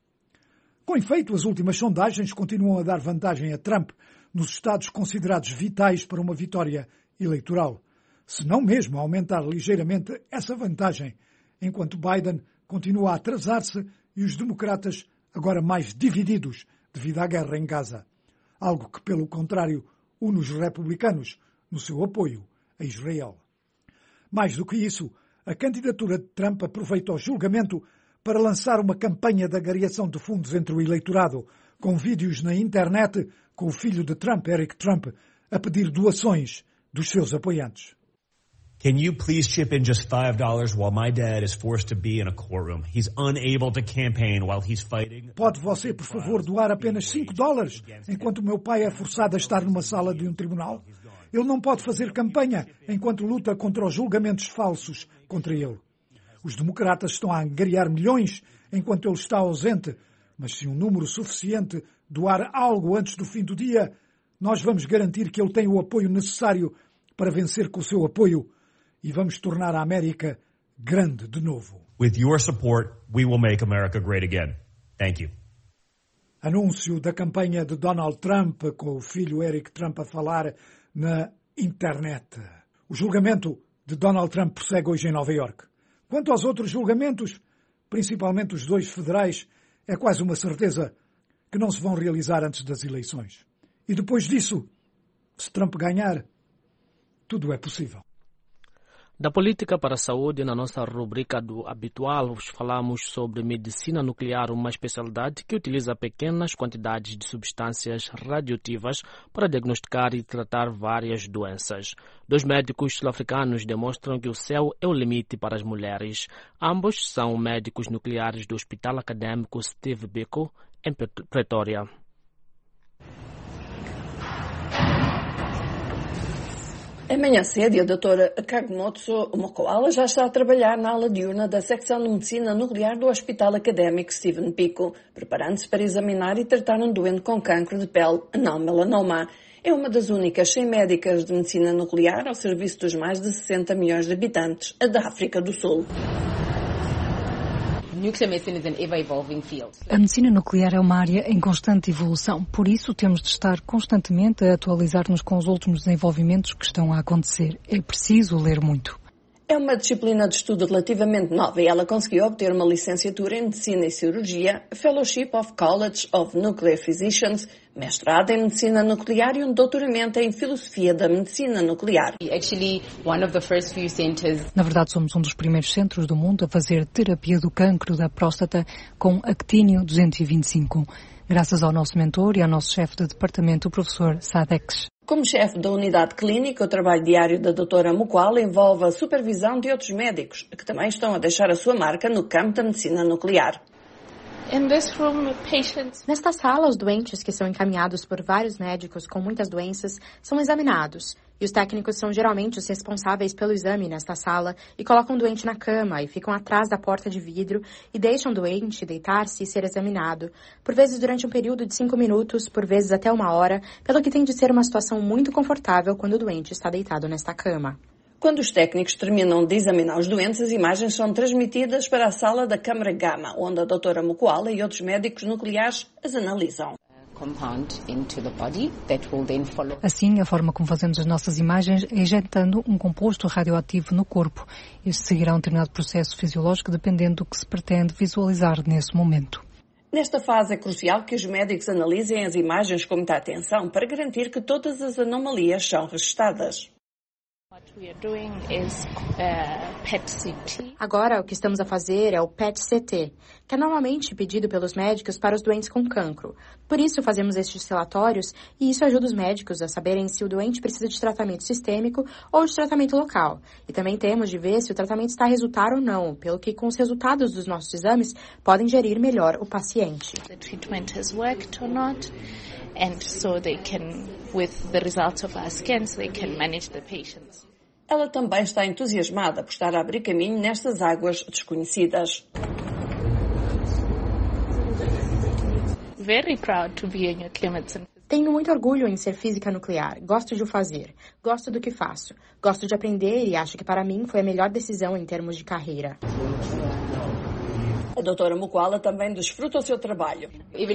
Speaker 10: Com efeito, as últimas sondagens continuam a dar vantagem a Trump nos estados considerados vitais para uma vitória eleitoral, se não mesmo a aumentar ligeiramente essa vantagem, enquanto Biden continua a atrasar-se e os democratas agora mais divididos devido à guerra em Gaza, algo que, pelo contrário, une os republicanos no seu apoio a Israel. Mais do que isso, a candidatura de Trump aproveita o julgamento para lançar uma campanha de angariação de fundos entre o eleitorado, com vídeos na internet com o filho de Trump, Eric Trump, a pedir doações dos seus apoiantes.
Speaker 8: Can you please chip in just $5 while my dad is forced to be in a courtroom? He's unable to campaign while he's fighting.
Speaker 10: Pode você, por favor, doar apenas $5 enquanto o meu pai é forçado a estar numa sala de um tribunal? Ele não pode fazer campanha enquanto luta contra os julgamentos falsos contra ele. Os democratas estão a angariar milhões enquanto ele está ausente, mas se um número suficiente doar algo antes do fim do dia, nós vamos garantir que ele tem o apoio necessário para vencer com o seu apoio e vamos tornar a América grande de novo.
Speaker 8: With your support, we will make America great again. Thank you.
Speaker 10: Anúncio da campanha de Donald Trump, com o filho Eric Trump a falar na internet. O julgamento de Donald Trump prossegue hoje em Nova Iorque. Quanto aos outros julgamentos, principalmente os 2 federais, é quase uma certeza que não se vão realizar antes das eleições. E depois disso, se Trump ganhar, tudo é possível.
Speaker 6: Da política para a saúde, na nossa rubrica do habitual, falamos sobre medicina nuclear, uma especialidade que utiliza pequenas quantidades de substâncias radioativas para diagnosticar e tratar várias doenças. 2 médicos sul-africanos demonstram que o céu é o limite para as mulheres. Ambos são médicos nucleares do Hospital Acadêmico Steve Biko, em Pretória.
Speaker 2: Amanhã cedo, a doutora Kagmotso Mokoala já está a trabalhar na ala diurna da secção de medicina nuclear do Hospital Académico Stephen Biko, preparando-se para examinar e tratar um doente com cancro de pele, não melanoma. É uma das únicas 100 médicas de medicina nuclear ao serviço dos mais de 60 milhões de habitantes da África do Sul.
Speaker 24: A medicina nuclear é uma área em constante evolução, por isso temos de estar constantemente a atualizar-nos com os últimos desenvolvimentos que estão a acontecer. É preciso ler muito.
Speaker 2: É uma disciplina de estudo relativamente nova e ela conseguiu obter uma licenciatura em Medicina e Cirurgia, Fellowship of College of Nuclear Physicians, mestrado em Medicina Nuclear e um doutoramento em Filosofia da Medicina Nuclear.
Speaker 24: Na verdade, somos um dos primeiros centros do mundo a fazer terapia do cancro da próstata com actínio 225, graças ao nosso mentor e ao nosso chefe de departamento, o professor Sadex.
Speaker 2: Como chefe da unidade clínica, o trabalho diário da doutora Mokoala envolve a supervisão de outros médicos, que também estão a deixar a sua marca no campo da medicina nuclear.
Speaker 12: Nesta sala, os doentes que são encaminhados por vários médicos com muitas doenças são examinados. E os técnicos são geralmente os responsáveis pelo exame nesta sala e colocam o doente na cama e ficam atrás da porta de vidro e deixam o doente deitar-se e ser examinado, por vezes durante um período de 5 minutos, por vezes até 1 hora, pelo que tem de ser uma situação muito confortável quando o doente está deitado nesta cama.
Speaker 2: Quando os técnicos terminam de examinar os doentes, as imagens são transmitidas para a sala da câmara Gama, onde a doutora Mokoala e outros médicos nucleares as analisam.
Speaker 24: Assim, a forma como fazemos as nossas imagens é injetando um composto radioativo no corpo. Este seguirá um determinado processo fisiológico dependendo do que se pretende visualizar nesse momento.
Speaker 2: Nesta fase é crucial que os médicos analisem as imagens com muita atenção para garantir que todas as anomalias são registadas.
Speaker 12: Agora, o que estamos a fazer é o PET-CT, que é normalmente pedido pelos médicos para os doentes com cancro. Por isso, fazemos estes relatórios e isso ajuda os médicos a saberem se o doente precisa de tratamento sistêmico ou de tratamento local. E também temos de ver se o tratamento está a resultar ou não, pelo que com os resultados dos nossos exames podem gerir melhor o paciente.
Speaker 14: And so they can, with the results of our scans, they can manage the patients.
Speaker 2: Ela também está entusiasmada por estar a abrir caminho nestas águas desconhecidas.
Speaker 14: Very proud to be a nuclear medicine.
Speaker 12: Tenho muito orgulho em ser física nuclear. Gosto de o fazer. Gosto do que faço. Gosto de aprender e acho que para mim foi a melhor decisão em termos de carreira.
Speaker 2: A doutora Mokoala também desfruta o seu trabalho.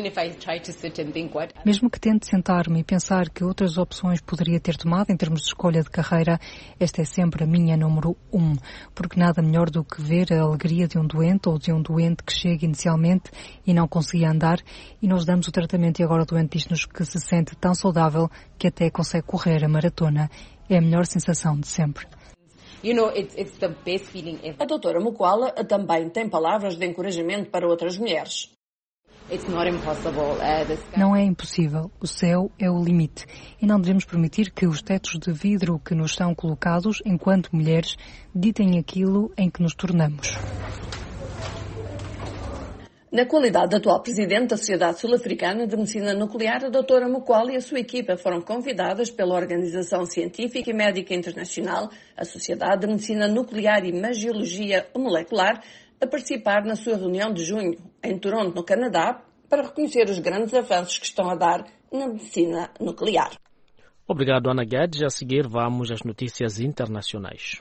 Speaker 24: Mesmo que tente sentar-me e pensar que outras opções poderia ter tomado em termos de escolha de carreira, esta é sempre a minha número 1, porque nada melhor do que ver a alegria de um doente ou de um doente que chega inicialmente e não conseguia andar e nós damos o tratamento e agora o doente diz-nos que se sente tão saudável que até consegue correr a maratona. É a melhor sensação de sempre.
Speaker 2: It's the best feeling ever. A doutora Mokoala também tem palavras de encorajamento para outras mulheres.
Speaker 24: Não é impossível. O céu é o limite. E não devemos permitir que os tetos de vidro que nos são colocados enquanto mulheres ditem aquilo em que nos tornamos.
Speaker 2: Na qualidade de atual presidente da Sociedade Sul-Africana de Medicina Nuclear, a doutora Mukwala e a sua equipa foram convidadas pela Organização Científica e Médica Internacional, a Sociedade de Medicina Nuclear e Magiologia Molecular, a participar na sua reunião de junho, em Toronto, no Canadá, para reconhecer os grandes avanços que estão a dar na medicina nuclear.
Speaker 6: Obrigado, Ana Guedes. A seguir, vamos às notícias internacionais.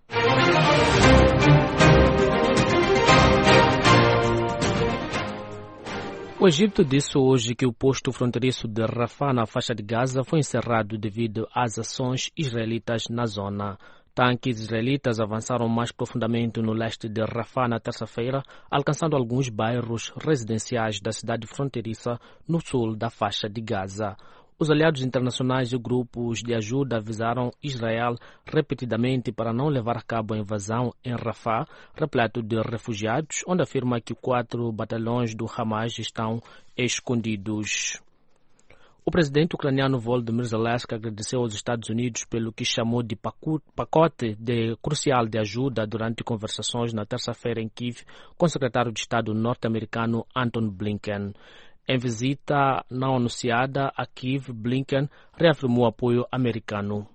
Speaker 6: O Egito disse hoje que o posto fronteiriço de Rafah, na faixa de Gaza, foi encerrado devido às ações israelitas na zona. Tanques israelitas avançaram mais profundamente no leste de Rafah na terça-feira, alcançando alguns bairros residenciais da cidade fronteiriça no sul da faixa de Gaza. Os aliados internacionais e grupos de ajuda avisaram Israel repetidamente para não levar a cabo a invasão em Rafah, repleto de refugiados, onde afirma que 4 batalhões do Hamas estão escondidos. O presidente ucraniano Volodymyr Zelensky agradeceu aos Estados Unidos pelo que chamou de pacote crucial de ajuda durante conversações na terça-feira em Kiev com o secretário de Estado norte-americano Antony Blinken. Em visita não anunciada a Kiev, Blinken reafirmou o apoio americano.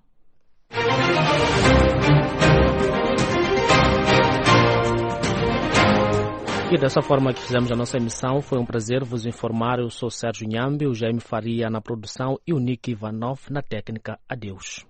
Speaker 6: E dessa forma que fizemos a nossa emissão, foi um prazer vos informar. Eu sou Sérgio Nhambi, o Jaime Faria na produção e o Nick Ivanov na técnica. Adeus.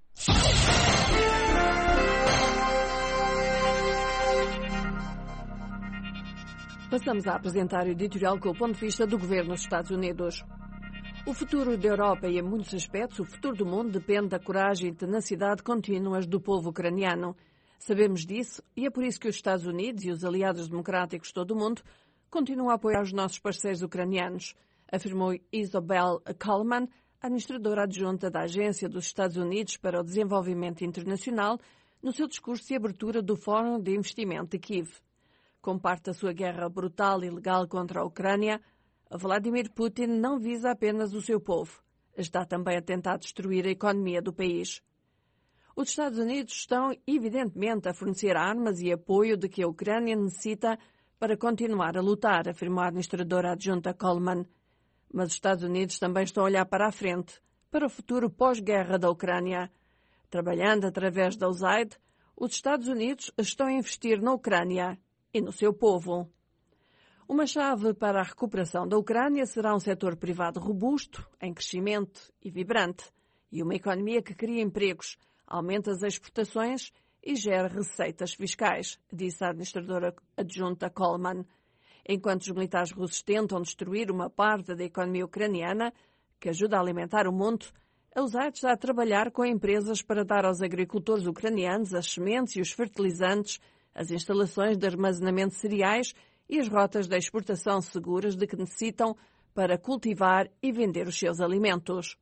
Speaker 2: Passamos a apresentar o editorial com o ponto de vista do governo dos Estados Unidos. O futuro da Europa e, em muitos aspectos, o futuro do mundo depende da coragem e tenacidade contínuas do povo ucraniano. Sabemos disso e é por isso que os Estados Unidos e os aliados democráticos de todo o mundo continuam a apoiar os nossos parceiros ucranianos, afirmou Isabel Coleman, administradora adjunta da Agência dos Estados Unidos para o Desenvolvimento Internacional, no seu discurso de abertura do Fórum de Investimento de Kiev. Como parte da sua guerra brutal e ilegal contra a Ucrânia, Vladimir Putin não visa apenas o seu povo, está também a tentar destruir a economia do país. Os Estados Unidos estão, evidentemente, a fornecer armas e apoio de que a Ucrânia necessita para continuar a lutar, afirmou a administradora adjunta Coleman. Mas os Estados Unidos também estão a olhar para a frente, para o futuro pós-guerra da Ucrânia. Trabalhando através da USAID, os Estados Unidos estão a investir na Ucrânia e no seu povo. Uma chave para a recuperação da Ucrânia será um setor privado robusto, em crescimento e vibrante, e uma economia que cria empregos, aumenta as exportações e gera receitas fiscais, disse a administradora adjunta Coleman. Enquanto os militares russos tentam destruir uma parte da economia ucraniana, que ajuda a alimentar o mundo, a USAID está a trabalhar com empresas para dar aos agricultores ucranianos as sementes e os fertilizantes, as instalações de armazenamento de cereais e as rotas de exportação seguras de que necessitam para cultivar e vender os seus alimentos.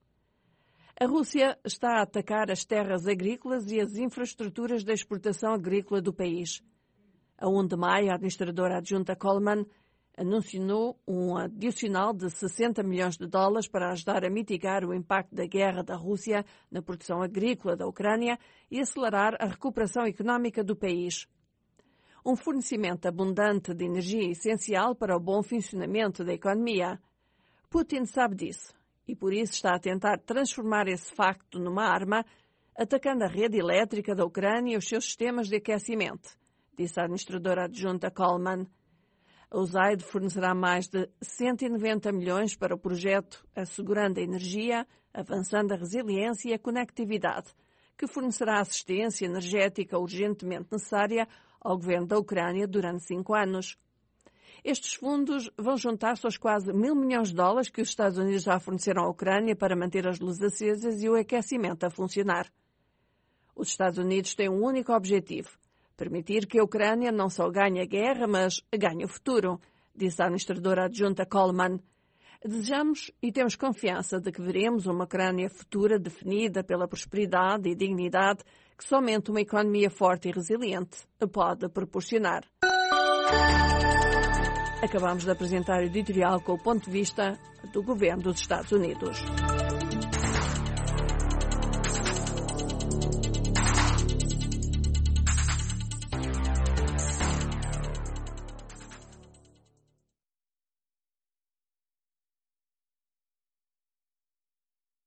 Speaker 2: A Rússia está a atacar as terras agrícolas e as infraestruturas de exportação agrícola do país. A 1 de maio, a administradora adjunta Coleman anunciou um adicional de $60 milhões para ajudar a mitigar o impacto da guerra da Rússia na produção agrícola da Ucrânia e acelerar a recuperação económica do país. Um fornecimento abundante de energia é essencial para o bom funcionamento da economia. Putin sabe disso e por isso está a tentar transformar esse facto numa arma, atacando a rede elétrica da Ucrânia e os seus sistemas de aquecimento, disse a administradora adjunta Coleman. A USAID fornecerá mais de 190 milhões para o projeto Assegurando a Energia, Avançando a Resiliência e a Conectividade, que fornecerá assistência energética urgentemente necessária ao governo da Ucrânia durante 5 anos. Estes fundos vão juntar-se aos quase $1.000 milhões que os Estados Unidos já forneceram à Ucrânia para manter as luzes acesas e o aquecimento a funcionar. Os Estados Unidos têm um único objetivo: permitir que a Ucrânia não só ganhe a guerra, mas ganhe o futuro, disse a administradora adjunta Coleman. Desejamos e temos confiança de que veremos uma Ucrânia futura definida pela prosperidade e dignidade que somente uma economia forte e resiliente pode proporcionar. Acabamos de apresentar o editorial com o ponto de vista do governo dos Estados Unidos.